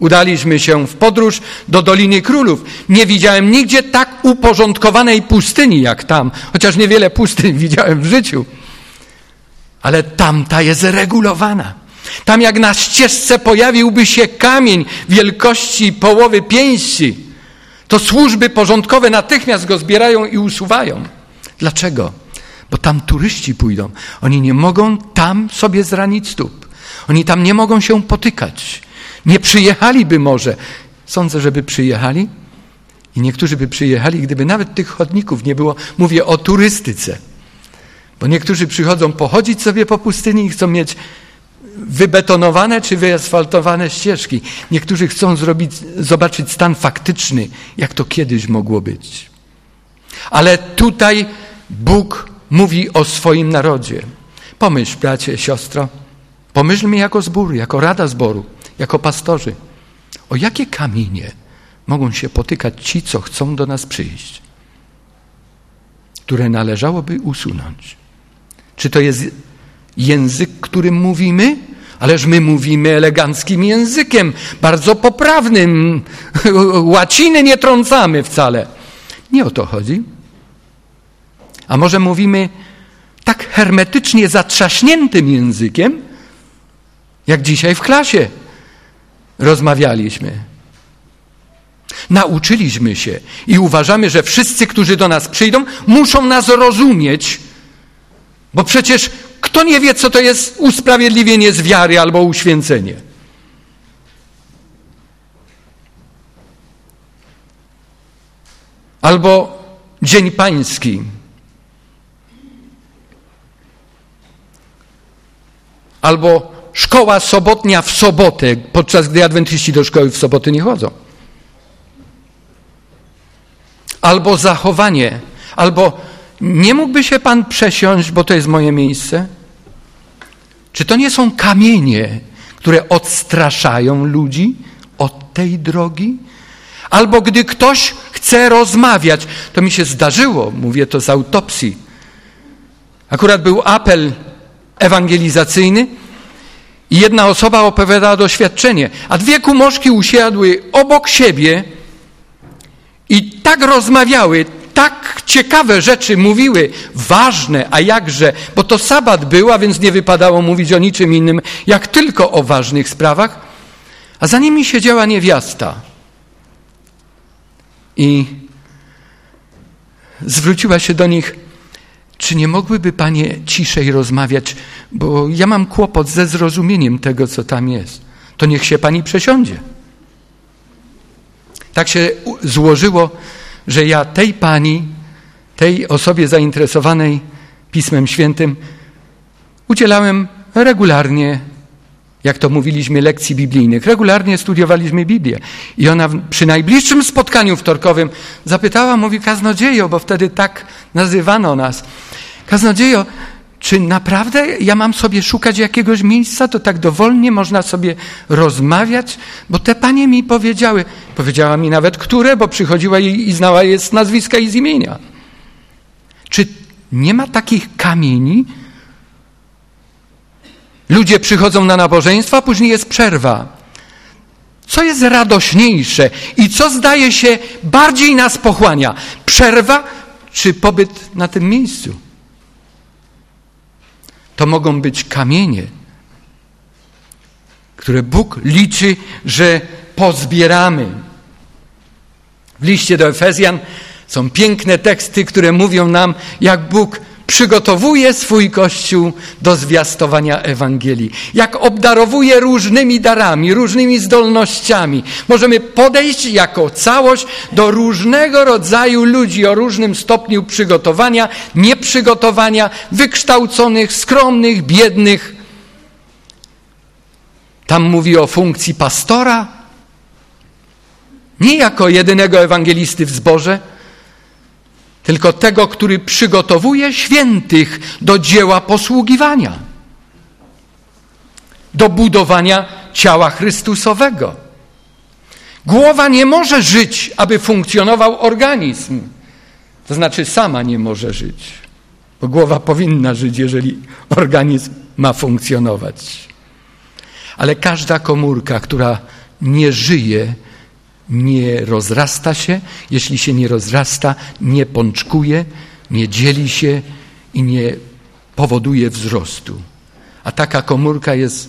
Udaliśmy się w podróż do Doliny Królów. Nie widziałem nigdzie tak uporządkowanej pustyni jak tam, chociaż niewiele pustyń widziałem w życiu. Ale tamta jest regulowana. Tam jak na ścieżce pojawiłby się kamień wielkości połowy pięści, to służby porządkowe natychmiast go zbierają i usuwają. Dlaczego? Bo tam turyści pójdą. Oni nie mogą tam sobie zranić stóp. Oni tam nie mogą się potykać. Nie przyjechaliby może. Sądzę, żeby przyjechali. I niektórzy by przyjechali, gdyby nawet tych chodników nie było. Mówię o turystyce. Bo niektórzy przychodzą pochodzić sobie po pustyni i chcą mieć wybetonowane czy wyasfaltowane ścieżki. Niektórzy chcą zrobić, zobaczyć stan faktyczny, jak to kiedyś mogło być. Ale tutaj Bóg mówi o swoim narodzie. Pomyśl, bracie, siostro, pomyślmy jako zbór, jako rada zboru, jako pastorzy. O jakie kamienie mogą się potykać ci, co chcą do nas przyjść, które należałoby usunąć? Czy to jest język, którym mówimy? Ależ my mówimy eleganckim językiem, bardzo poprawnym. Łaciny nie trącamy wcale. Nie o to chodzi. A może mówimy tak hermetycznie zatrzaśniętym językiem, jak dzisiaj w klasie rozmawialiśmy. Nauczyliśmy się i uważamy, że wszyscy, którzy do nas przyjdą, muszą nas rozumieć, bo przecież kto nie wie, co to jest usprawiedliwienie z wiary albo uświęcenie? Albo Dzień Pański. Albo szkoła sobotnia w sobotę, podczas gdy adwentyści do szkoły w soboty nie chodzą. Albo zachowanie, albo nie mógłby się Pan przesiąść, bo to jest moje miejsce? Czy to nie są kamienie, które odstraszają ludzi od tej drogi? Albo gdy ktoś chce rozmawiać, to mi się zdarzyło, mówię to z autopsji. Akurat był apel ewangelizacyjny i jedna osoba opowiadała doświadczenie, a dwie kumoszki usiadły obok siebie i tak rozmawiały, tak ciekawe rzeczy mówiły, ważne, a jakże, bo to sabat był, a więc nie wypadało mówić o niczym innym, jak tylko o ważnych sprawach, a za nimi siedziała niewiasta i zwróciła się do nich: czy nie mogłyby panie ciszej rozmawiać, bo ja mam kłopot ze zrozumieniem tego, co tam jest. To niech się pani przesiądzie. Tak się złożyło, że ja tej pani, tej osobie zainteresowanej Pismem Świętym udzielałem regularnie, jak to mówiliśmy, lekcji biblijnych. Regularnie studiowaliśmy Biblię. I ona przy najbliższym spotkaniu wtorkowym zapytała, mówi: kaznodziejo, bo wtedy tak nazywano nas. Kaznodziejo, czy naprawdę ja mam sobie szukać jakiegoś miejsca, to tak dowolnie można sobie rozmawiać? Bo te panie mi powiedziały, powiedziała mi nawet które, bo przychodziła i, i znała je z nazwiska i z imienia. Czy nie ma takich kamieni? Ludzie przychodzą na nabożeństwa, a później jest przerwa. Co jest radośniejsze i co zdaje się bardziej nas pochłania? Przerwa czy pobyt na tym miejscu? To mogą być kamienie, które Bóg liczy, że pozbieramy. W liście do Efezjan są piękne teksty, które mówią nam, jak Bóg przygotowuje swój Kościół do zwiastowania Ewangelii. Jak obdarowuje różnymi darami, różnymi zdolnościami. Możemy podejść jako całość do różnego rodzaju ludzi o różnym stopniu przygotowania, nieprzygotowania, wykształconych, skromnych, biednych. Tam mówi o funkcji pastora, nie jako jedynego ewangelisty w zborze, tylko tego, który przygotowuje świętych do dzieła posługiwania, do budowania ciała Chrystusowego. Głowa nie może żyć, aby funkcjonował organizm. To znaczy sama nie może żyć, bo głowa powinna żyć, jeżeli organizm ma funkcjonować. Ale każda komórka, która nie żyje, nie rozrasta się. Jeśli się nie rozrasta, nie pączkuje, nie dzieli się i nie powoduje wzrostu. A taka komórka jest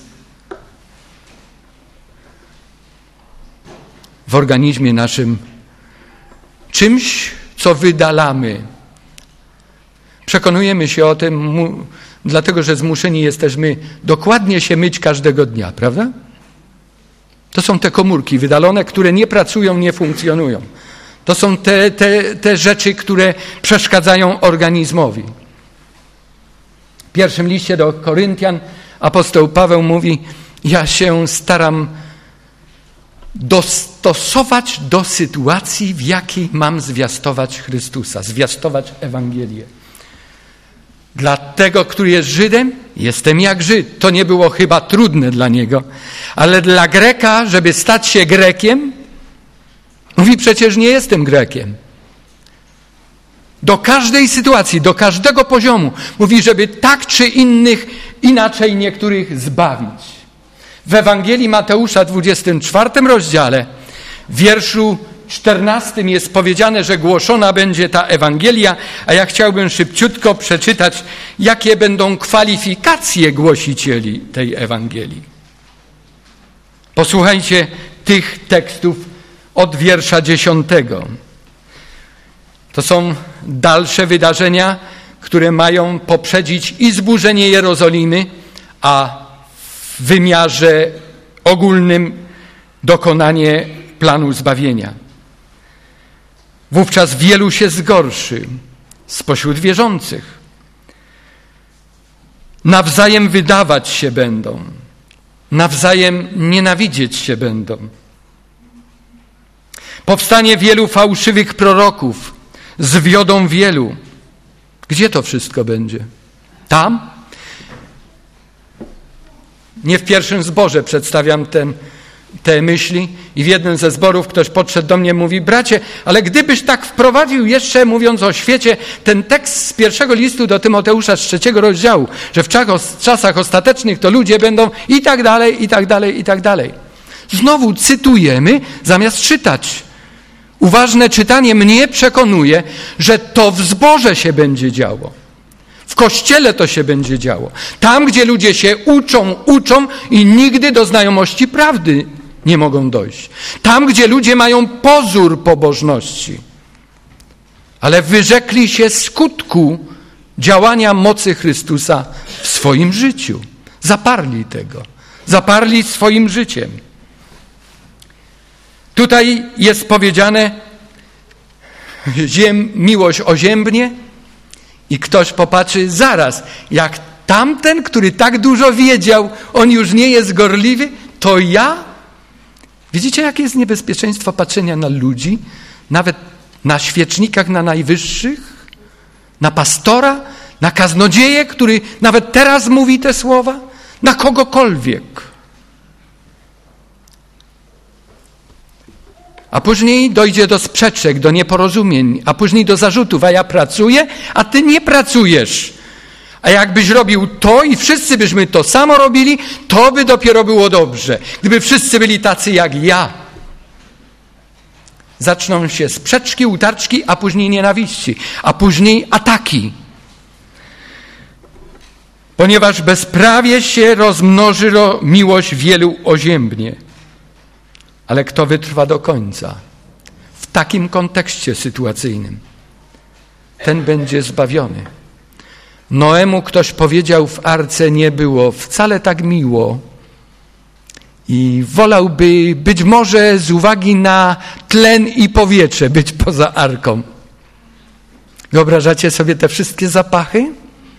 w organizmie naszym czymś, co wydalamy. Przekonujemy się o tym, mu, dlatego że zmuszeni jesteśmy dokładnie się myć każdego dnia, prawda? To są te komórki wydalone, które nie pracują, nie funkcjonują. To są te, te, te rzeczy, które przeszkadzają organizmowi. W pierwszym liście do Koryntian apostoł Paweł mówi: ja się staram dostosować do sytuacji, w jakiej mam zwiastować Chrystusa, zwiastować Ewangelię. Dla tego, który jest Żydem, jestem jak Żyd. To nie było chyba trudne dla niego, ale dla Greka, żeby stać się Grekiem, mówi: przecież nie jestem Grekiem. Do każdej sytuacji, do każdego poziomu mówi, żeby tak czy innych, inaczej niektórych zbawić. W Ewangelii Mateusza, dwudziestym czwartym rozdziale, w wierszu czternastym jest powiedziane, że głoszona będzie ta Ewangelia, a ja chciałbym szybciutko przeczytać, jakie będą kwalifikacje głosicieli tej Ewangelii. Posłuchajcie tych tekstów od wiersza dziesiątego. To są dalsze wydarzenia, które mają poprzedzić i zburzenie Jerozolimy, a w wymiarze ogólnym dokonanie planu zbawienia. Wówczas wielu się zgorszy spośród wierzących. Nawzajem wydawać się będą, nawzajem nienawidzieć się będą. Powstanie wielu fałszywych proroków, zwiodą wielu. Gdzie to wszystko będzie? Tam? Nie w pierwszym zborze przedstawiam ten, te myśli i w jednym ze zborów ktoś podszedł do mnie i mówi: bracie, ale gdybyś tak wprowadził jeszcze, mówiąc o świecie, ten tekst z pierwszego listu do Tymoteusza z trzeciego rozdziału, że w czasach ostatecznych to ludzie będą i tak dalej, i tak dalej, i tak dalej. Znowu cytujemy zamiast czytać. Uważne czytanie mnie przekonuje, że to w zborze się będzie działo. W kościele to się będzie działo. Tam, gdzie ludzie się uczą, uczą i nigdy do znajomości prawdy nie mogą dojść. Tam, gdzie ludzie mają pozór pobożności, ale wyrzekli się skutku działania mocy Chrystusa w swoim życiu. Zaparli tego. Zaparli swoim życiem. Tutaj jest powiedziane: ziem, miłość oziębnie, i ktoś popatrzy: zaraz, jak tamten, który tak dużo wiedział, on już nie jest gorliwy, to ja? Widzicie, jakie jest niebezpieczeństwo patrzenia na ludzi, nawet na świecznikach, na najwyższych, na pastora, na kaznodzieję, który nawet teraz mówi te słowa, na kogokolwiek. A później dojdzie do sprzeczek, do nieporozumień, a później do zarzutów: a ja pracuję, a ty nie pracujesz. A jakbyś robił to i wszyscy byśmy to samo robili, to by dopiero było dobrze. Gdyby wszyscy byli tacy jak ja. Zaczną się sprzeczki, utarczki, a później nienawiści, a później ataki. Ponieważ bezprawie się rozmnoży, miłość wielu oziębnie. Ale kto wytrwa do końca, w takim kontekście sytuacyjnym, ten będzie zbawiony. Noemu ktoś powiedział: w arce nie było wcale tak miło i wolałby być może z uwagi na tlen i powietrze być poza arką. Wyobrażacie sobie te wszystkie zapachy?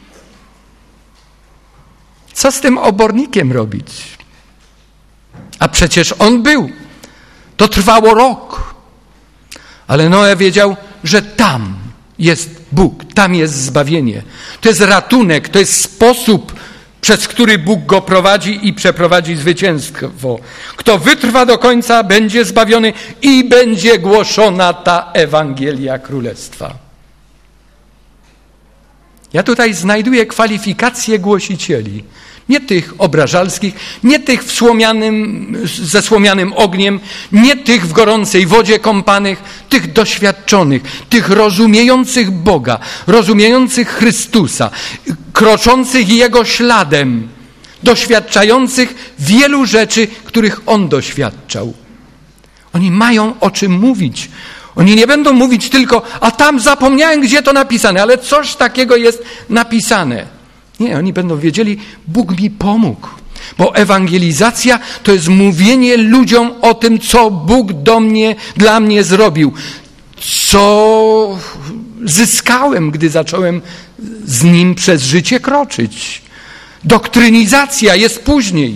Co z tym obornikiem robić? A przecież on był. To trwało rok. Ale Noe wiedział, że tam jest Bóg, tam jest zbawienie. To jest ratunek, to jest sposób, przez który Bóg go prowadzi i przeprowadzi zwycięstwo. Kto wytrwa do końca, będzie zbawiony i będzie głoszona ta Ewangelia Królestwa. Ja tutaj znajduję kwalifikacje głosicieli. Nie tych obrażalskich, nie tych w słomianym, ze słomianym ogniem, nie tych w gorącej wodzie kąpanych, tych doświadczonych, tych rozumiejących Boga, rozumiejących Chrystusa, kroczących Jego śladem, doświadczających wielu rzeczy, których On doświadczał. Oni mają o czym mówić. Oni nie będą mówić tylko, a tam zapomniałem, gdzie to napisane, ale coś takiego jest napisane. Nie, oni będą wiedzieli, Bóg mi pomógł. Bo ewangelizacja to jest mówienie ludziom o tym, co Bóg do mnie, dla mnie zrobił. Co zyskałem, gdy zacząłem z Nim przez życie kroczyć. Doktrynizacja jest później.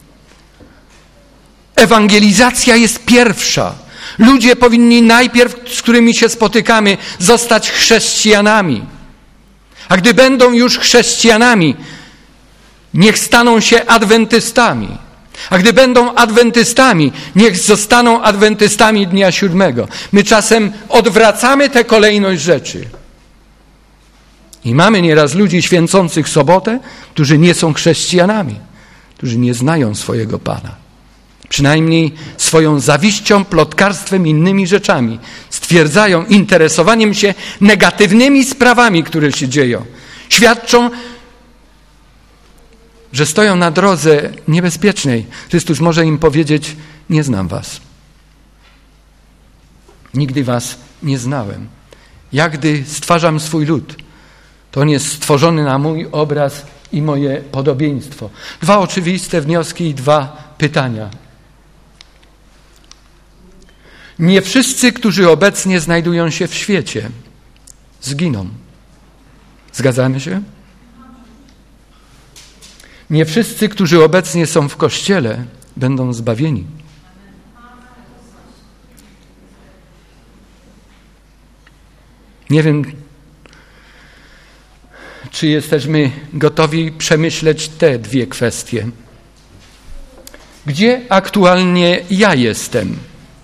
Ewangelizacja jest pierwsza. Ludzie powinni najpierw, z którymi się spotykamy, zostać chrześcijanami. A gdy będą już chrześcijanami, niech staną się adwentystami. A gdy będą adwentystami, niech zostaną adwentystami dnia siódmego. My czasem odwracamy tę kolejność rzeczy. I mamy nieraz ludzi święcących sobotę, którzy nie są chrześcijanami, którzy nie znają swojego Pana. Przynajmniej swoją zawiścią, plotkarstwem, innymi rzeczami stwierdzają interesowaniem się negatywnymi sprawami, które się dzieją. Świadczą, że stoją na drodze niebezpiecznej. Chrystus może im powiedzieć, nie znam was. Nigdy was nie znałem. Ja, gdy stwarzam swój lud, to on jest stworzony na mój obraz i moje podobieństwo. Dwa oczywiste wnioski i dwa pytania. Nie wszyscy, którzy obecnie znajdują się w świecie, zginą. Zgadzamy się? Nie wszyscy, którzy obecnie są w Kościele, będą zbawieni. Nie wiem, czy jesteśmy gotowi przemyśleć te dwie kwestie. Gdzie aktualnie ja jestem?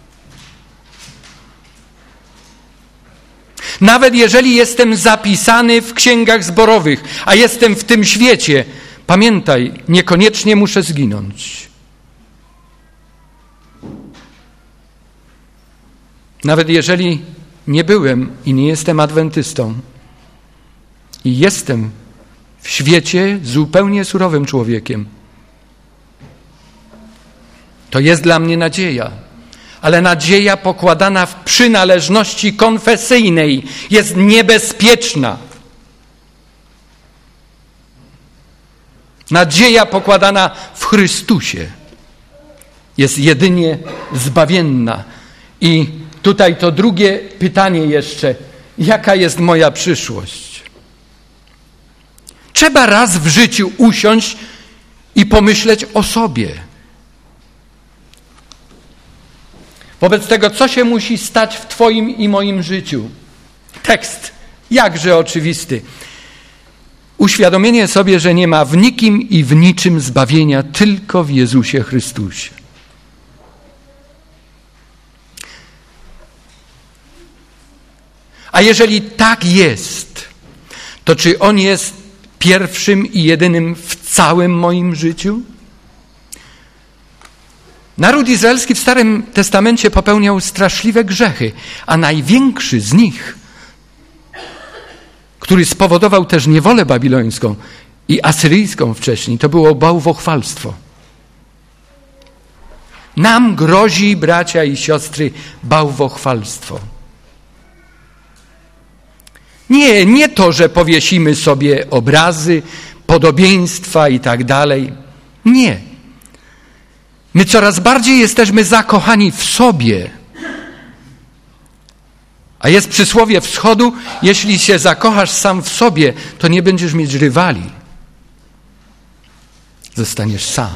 Nawet jeżeli jestem zapisany w księgach zborowych, a jestem w tym świecie, pamiętaj, niekoniecznie muszę zginąć. Nawet jeżeli nie byłem i nie jestem adwentystą i jestem w świecie zupełnie surowym człowiekiem, to jest dla mnie nadzieja. Ale nadzieja pokładana w przynależności konfesyjnej jest niebezpieczna. Nadzieja pokładana w Chrystusie jest jedynie zbawienna. I tutaj to drugie pytanie jeszcze. Jaka jest moja przyszłość? Trzeba raz w życiu usiąść i pomyśleć o sobie. Wobec tego, co się musi stać w Twoim i moim życiu? Tekst, jakże oczywisty. Uświadomienie sobie, że nie ma w nikim i w niczym zbawienia, tylko w Jezusie Chrystusie. A jeżeli tak jest, to czy On jest pierwszym i jedynym w całym moim życiu? Naród izraelski w Starym Testamencie popełniał straszliwe grzechy, a największy z nich, który spowodował też niewolę babilońską i asyryjską wcześniej, to było bałwochwalstwo. Nam grozi, bracia i siostry, bałwochwalstwo. Nie, nie to, że powiesimy sobie obrazy, podobieństwa i tak dalej. Nie. My coraz bardziej jesteśmy zakochani w sobie. A jest przysłowie wschodu, jeśli się zakochasz sam w sobie, to nie będziesz mieć rywali. Zostaniesz sam.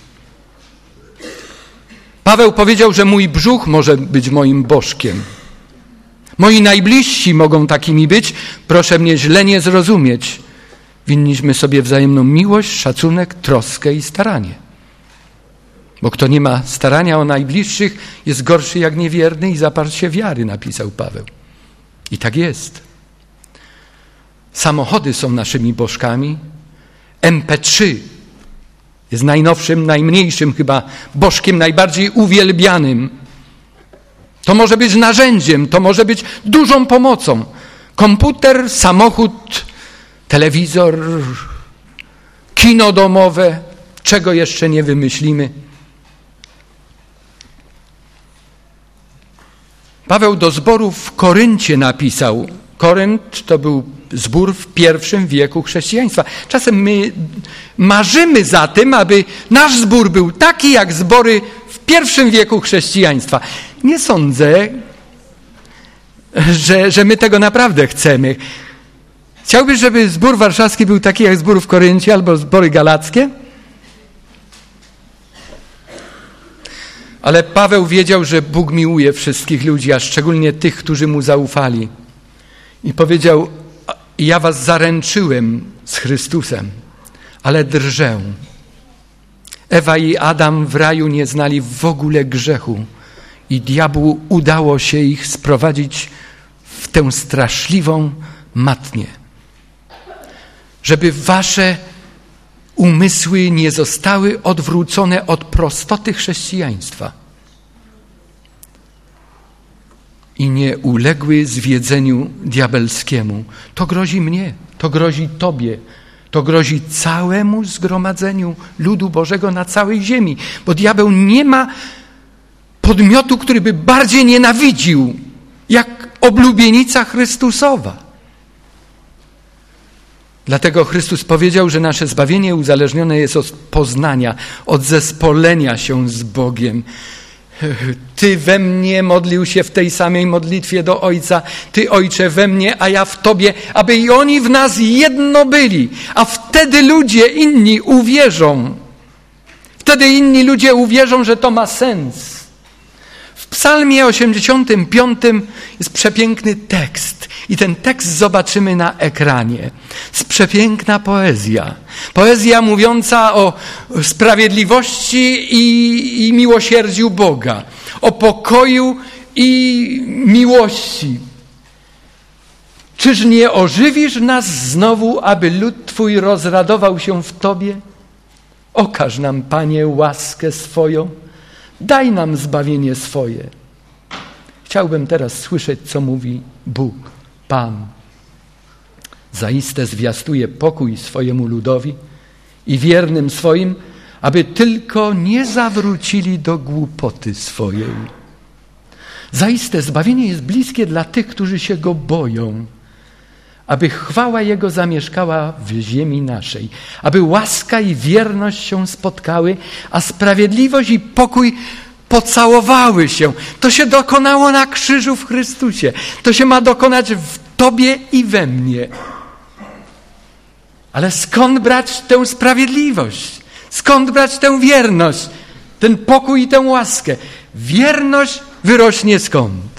Paweł powiedział, że mój brzuch może być moim bożkiem. Moi najbliżsi mogą takimi być. Proszę mnie źle nie zrozumieć. Winniśmy sobie wzajemną miłość, szacunek, troskę i staranie. Bo kto nie ma starania o najbliższych, jest gorszy jak niewierny i zaparł się wiary, napisał Paweł. I tak jest. Samochody są naszymi bożkami. em pe trzy jest najnowszym, najmniejszym chyba bożkiem, najbardziej uwielbianym. To może być narzędziem, to może być dużą pomocą. Komputer, samochód, telewizor, kino domowe, czego jeszcze nie wymyślimy. Paweł do zboru w Koryncie napisał. Korynt to był zbór w pierwszym wieku chrześcijaństwa. Czasem my marzymy za tym, aby nasz zbór był taki jak zbory w pierwszym wieku chrześcijaństwa. Nie sądzę, że, że my tego naprawdę chcemy. Chciałbyś, żeby zbór warszawski był taki jak zbór w Koryncie albo zbory galackie? Ale Paweł wiedział, że Bóg miłuje wszystkich ludzi, a szczególnie tych, którzy mu zaufali. I powiedział, ja was zaręczyłem z Chrystusem, ale drżę. Ewa i Adam w raju nie znali w ogóle grzechu i diabłu udało się ich sprowadzić w tę straszliwą matnię. Żeby wasze umysły nie zostały odwrócone od prostoty chrześcijaństwa i nie uległy zwiedzeniu diabelskiemu. To grozi mnie, to grozi tobie, to grozi całemu zgromadzeniu ludu Bożego na całej ziemi, bo diabeł nie ma podmiotu, który by bardziej nienawidził, jak oblubienica Chrystusowa. Dlatego Chrystus powiedział, że nasze zbawienie uzależnione jest od poznania, od zespolenia się z Bogiem. Ty we mnie modlił się w tej samej modlitwie do Ojca, Ty, Ojcze, we mnie, a ja w Tobie, aby i oni w nas jedno byli. A wtedy ludzie inni uwierzą. Wtedy inni ludzie uwierzą, że to ma sens. W Psalmie osiemdziesiątym piątym jest przepiękny tekst i ten tekst zobaczymy na ekranie. Jest przepiękna poezja. Poezja mówiąca o sprawiedliwości i, i miłosierdziu Boga, o pokoju i miłości. Czyż nie ożywisz nas znowu, aby lud Twój rozradował się w Tobie? Okaż nam, Panie, łaskę swoją. Daj nam zbawienie swoje. Chciałbym teraz słyszeć, co mówi Bóg, Pan. Zaiste zwiastuje pokój swojemu ludowi i wiernym swoim, aby tylko nie zawrócili do głupoty swojej. Zaiste zbawienie jest bliskie dla tych, którzy się Go boją, aby chwała Jego zamieszkała w ziemi naszej, aby łaska i wierność się spotkały, a sprawiedliwość i pokój pocałowały się. To się dokonało na krzyżu w Chrystusie. To się ma dokonać w Tobie i we mnie. Ale skąd brać tę sprawiedliwość? Skąd brać tę wierność? Ten pokój i tę łaskę? Wierność wyrośnie skąd?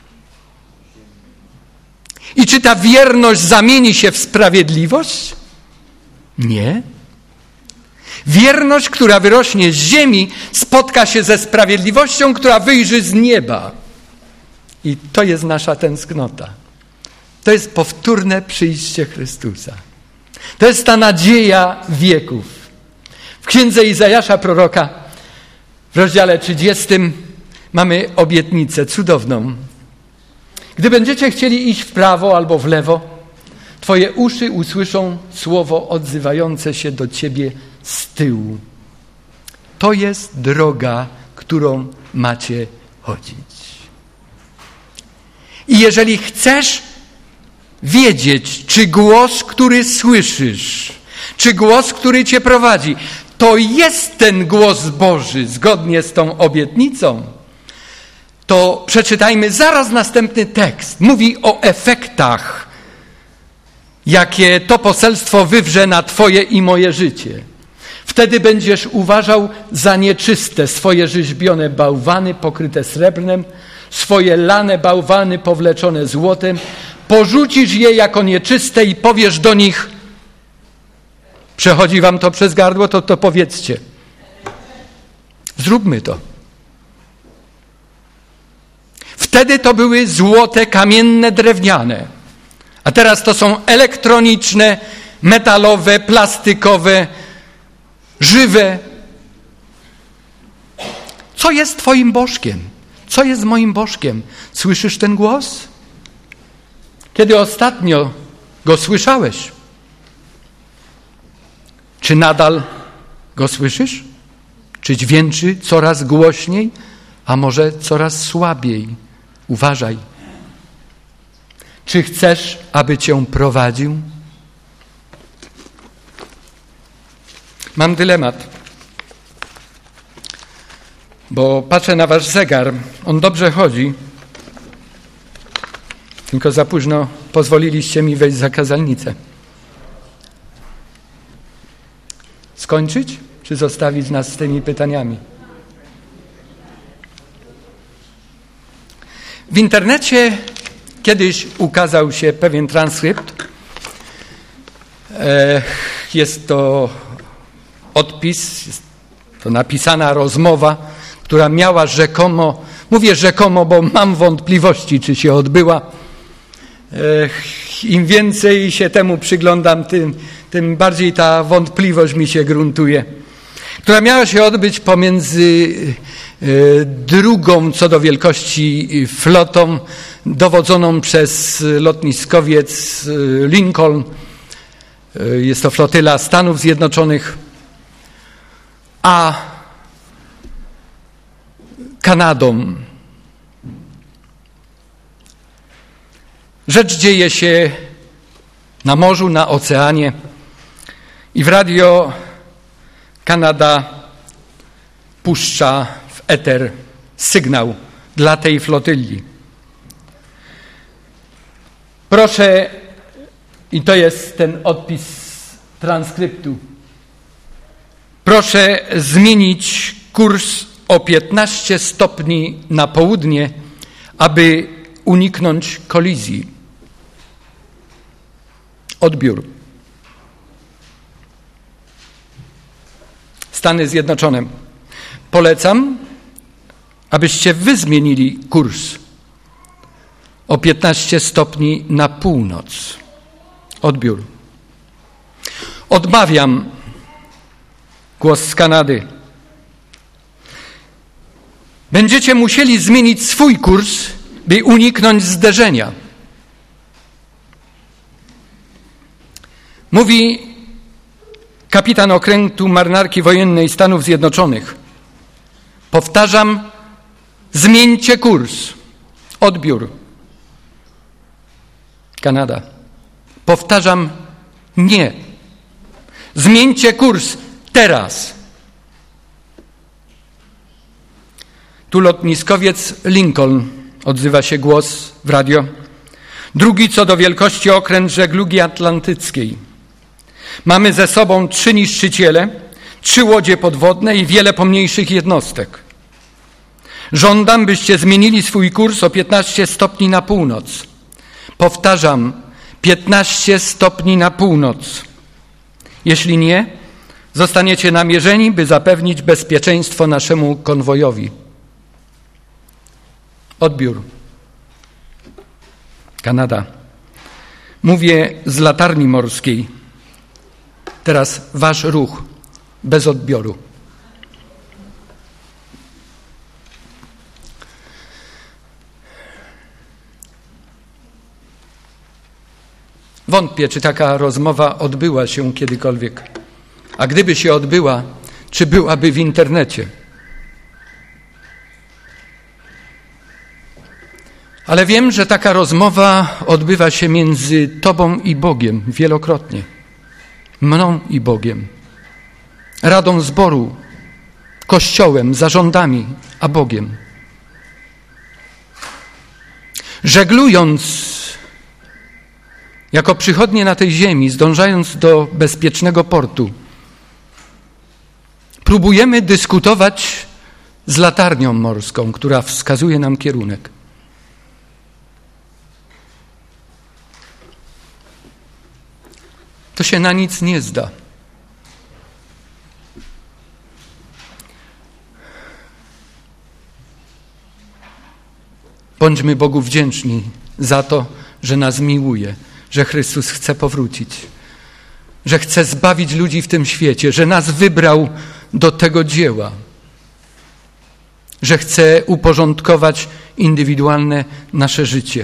I czy ta wierność zamieni się w sprawiedliwość? Nie. Wierność, która wyrośnie z ziemi, spotka się ze sprawiedliwością, która wyjrzy z nieba. I to jest nasza tęsknota. To jest powtórne przyjście Chrystusa. To jest ta nadzieja wieków. W księdze Izajasza proroka w rozdziale trzydziestym mamy obietnicę cudowną. Gdy będziecie chcieli iść w prawo albo w lewo, Twoje uszy usłyszą słowo odzywające się do Ciebie z tyłu. To jest droga, którą macie chodzić. I jeżeli chcesz wiedzieć, czy głos, który słyszysz, czy głos, który Cię prowadzi, to jest ten głos Boży zgodnie z tą obietnicą, to przeczytajmy zaraz następny tekst. Mówi o efektach, jakie to poselstwo wywrze na Twoje i moje życie. Wtedy będziesz uważał za nieczyste swoje rzeźbione bałwany pokryte srebrnem, swoje lane bałwany powleczone złotem, porzucisz je jako nieczyste i powiesz do nich, przechodzi wam to przez gardło, to to powiedzcie. Zróbmy to. Wtedy to były złote, kamienne, drewniane, A teraz to są elektroniczne, metalowe, plastikowe, żywe. Co jest twoim bożkiem? Co jest moim bożkiem? Słyszysz ten głos? Kiedy ostatnio go słyszałeś? Czy nadal go słyszysz? Czy dźwięczy coraz głośniej, a może coraz słabiej? Uważaj. Czy chcesz, aby cię prowadził? Mam dylemat, bo patrzę na wasz zegar. On dobrze chodzi, tylko za późno pozwoliliście mi wejść za kazalnicę. Skończyć, czy zostawić nas z tymi pytaniami? W internecie kiedyś ukazał się pewien transkrypt. Jest to odpis, jest to napisana rozmowa, która miała rzekomo, mówię rzekomo, bo mam wątpliwości, czy się odbyła. Im więcej się temu przyglądam, tym, tym bardziej ta wątpliwość mi się gruntuje. Która miała się odbyć pomiędzy drugą co do wielkości flotą dowodzoną przez lotniskowiec Lincoln. Jest to flotyla Stanów Zjednoczonych, a Kanadą. Rzecz dzieje się na morzu, na oceanie i w radio Kanada puszcza w eter sygnał dla tej flotyli. Proszę, i to jest ten odpis transkryptu, proszę zmienić kurs o piętnaście stopni na południe, aby uniknąć kolizji. Odbiór. Stany Zjednoczone. Polecam, abyście wy zmienili kurs o piętnaście stopni na północ. Odbiór. Odmawiam. Głos z Kanady. Będziecie musieli zmienić swój kurs, by uniknąć zderzenia. Mówi kapitan okrętu marynarki wojennej Stanów Zjednoczonych. Powtarzam, zmieńcie kurs. Odbiór. Kanada. Powtarzam, nie. Zmieńcie kurs teraz. Tu lotniskowiec Lincoln, odzywa się głos w radio. Drugi co do wielkości okręt żeglugi atlantyckiej. Mamy ze sobą trzy niszczyciele, trzy łodzie podwodne i wiele pomniejszych jednostek. Żądam, byście zmienili swój kurs o piętnaście stopni na północ. Powtarzam, piętnaście stopni na północ. Jeśli nie, zostaniecie namierzeni, by zapewnić bezpieczeństwo naszemu konwojowi. Odbiór. Kanada. Mówię z latarni morskiej. Teraz wasz ruch, bez odbioru. Wątpię, czy taka rozmowa odbyła się kiedykolwiek. A gdyby się odbyła, czy byłaby w internecie? Ale wiem, że taka rozmowa odbywa się między tobą i Bogiem wielokrotnie. Mną i Bogiem. Radą zboru, Kościołem, zarządami, a Bogiem. Żeglując jako przychodnie na tej ziemi, zdążając do bezpiecznego portu, próbujemy dyskutować z latarnią morską, która wskazuje nam kierunek. To się na nic nie zda. Bądźmy Bogu wdzięczni za to, że nas miłuje, że Chrystus chce powrócić, że chce zbawić ludzi w tym świecie, że nas wybrał do tego dzieła, że chce uporządkować indywidualne nasze życie.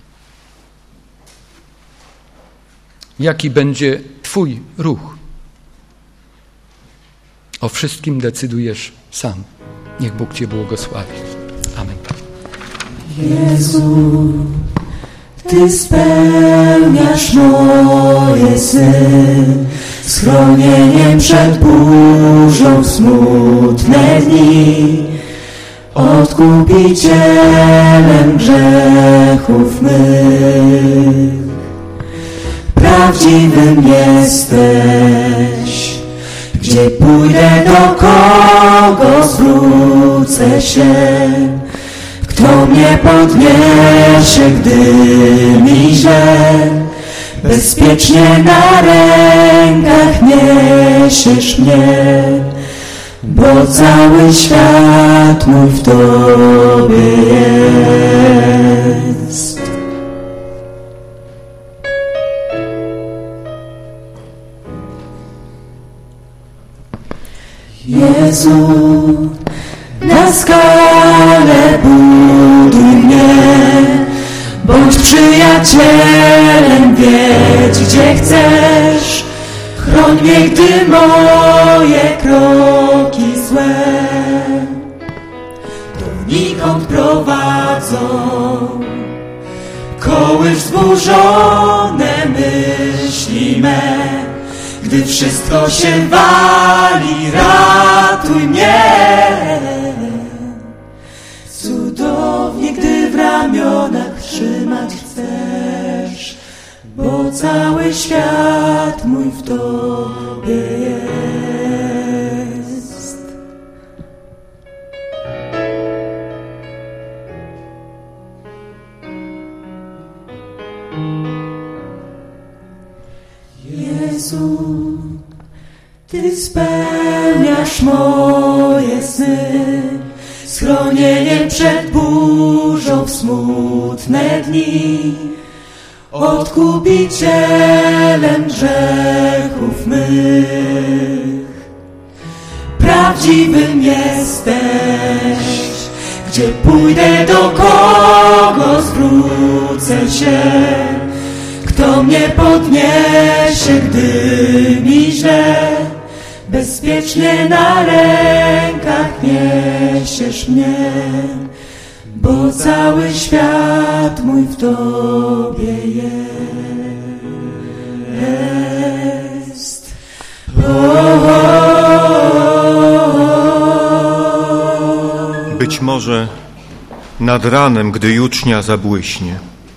Jaki będzie Twój ruch? O wszystkim decydujesz sam. Niech Bóg Cię błogosławi. Amen. Jezu, Ty spełniasz moje sny, schronieniem przed burzą w smutne dni, Odkupicielem grzechów mych. Prawdziwym jesteś, gdzie pójdę, do kogo zwrócę się, kto mnie podniesie, gdy mi źle, bezpiecznie na rękach niesiesz mnie, bo cały świat mój w Tobie jest. Jezu, na skale buduj mnie, bądź przyjacielem, wiedź gdzie chcesz, chroń mnie, gdy moje kroki złe donikąd prowadzą, kołysz zburzone myśli me. Gdy wszystko się wali, ratuj mnie. Cudownie, gdy w ramionach trzymać chcesz, bo cały świat mój w Tobie jest. Jezu, Ty spełniasz moje sny, schronieniem przed burzą w smutne dni, Odkupicielem grzechów mych. Prawdziwym jesteś, gdzie pójdę, do kogo zwrócę się, kto mnie podniesie, gdy mi źle, bezpiecznie na rękach niesiesz mnie, bo cały świat mój w Tobie jest. Być może nad ranem, gdy jutrznia zabłyśnie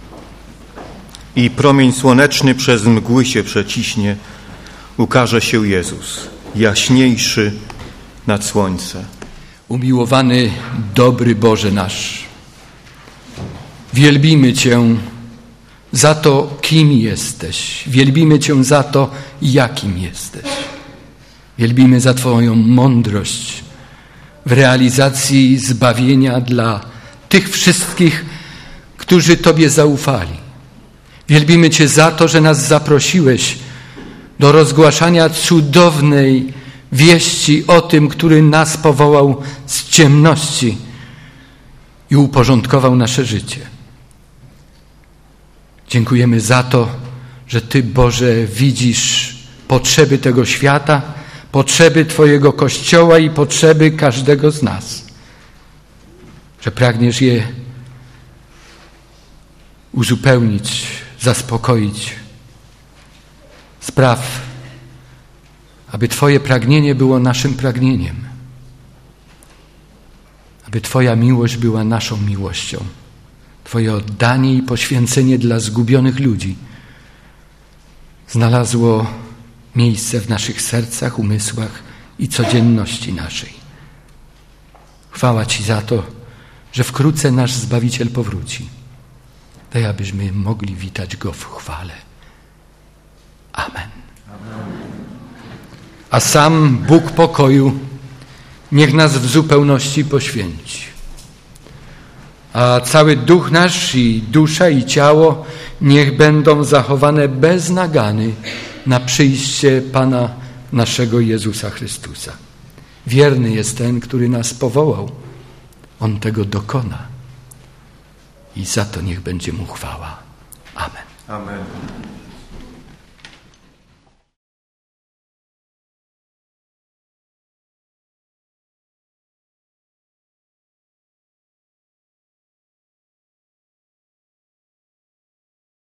i promień słoneczny przez mgły się przeciśnie, ukaże się Jezus, jaśniejszy nad słońce. Umiłowany, dobry Boże nasz, wielbimy Cię za to, kim jesteś. Wielbimy Cię za to, jakim jesteś. Wielbimy za Twoją mądrość w realizacji zbawienia dla tych wszystkich, którzy Tobie zaufali. Wielbimy Cię za to, że nas zaprosiłeś do rozgłaszania cudownej wieści o tym, który nas powołał z ciemności i uporządkował nasze życie. Dziękujemy za to, że Ty, Boże, widzisz potrzeby tego świata, potrzeby Twojego Kościoła i potrzeby każdego z nas. Że pragniesz je uzupełnić, zaspokoić. Spraw, aby Twoje pragnienie było naszym pragnieniem. Aby Twoja miłość była naszą miłością. Twoje oddanie i poświęcenie dla zgubionych ludzi znalazło miejsce w naszych sercach, umysłach i codzienności naszej. Chwała Ci za to, że wkrótce nasz Zbawiciel powróci. Daj, abyśmy mogli witać Go w chwale. Amen. A sam Bóg pokoju niech nas w zupełności poświęci, a cały duch nasz i dusza i ciało niech będą zachowane bez nagany na przyjście Pana naszego Jezusa Chrystusa. Wierny jest ten, który nas powołał. On tego dokona. I za to niech będzie Mu chwała. Amen. Amen.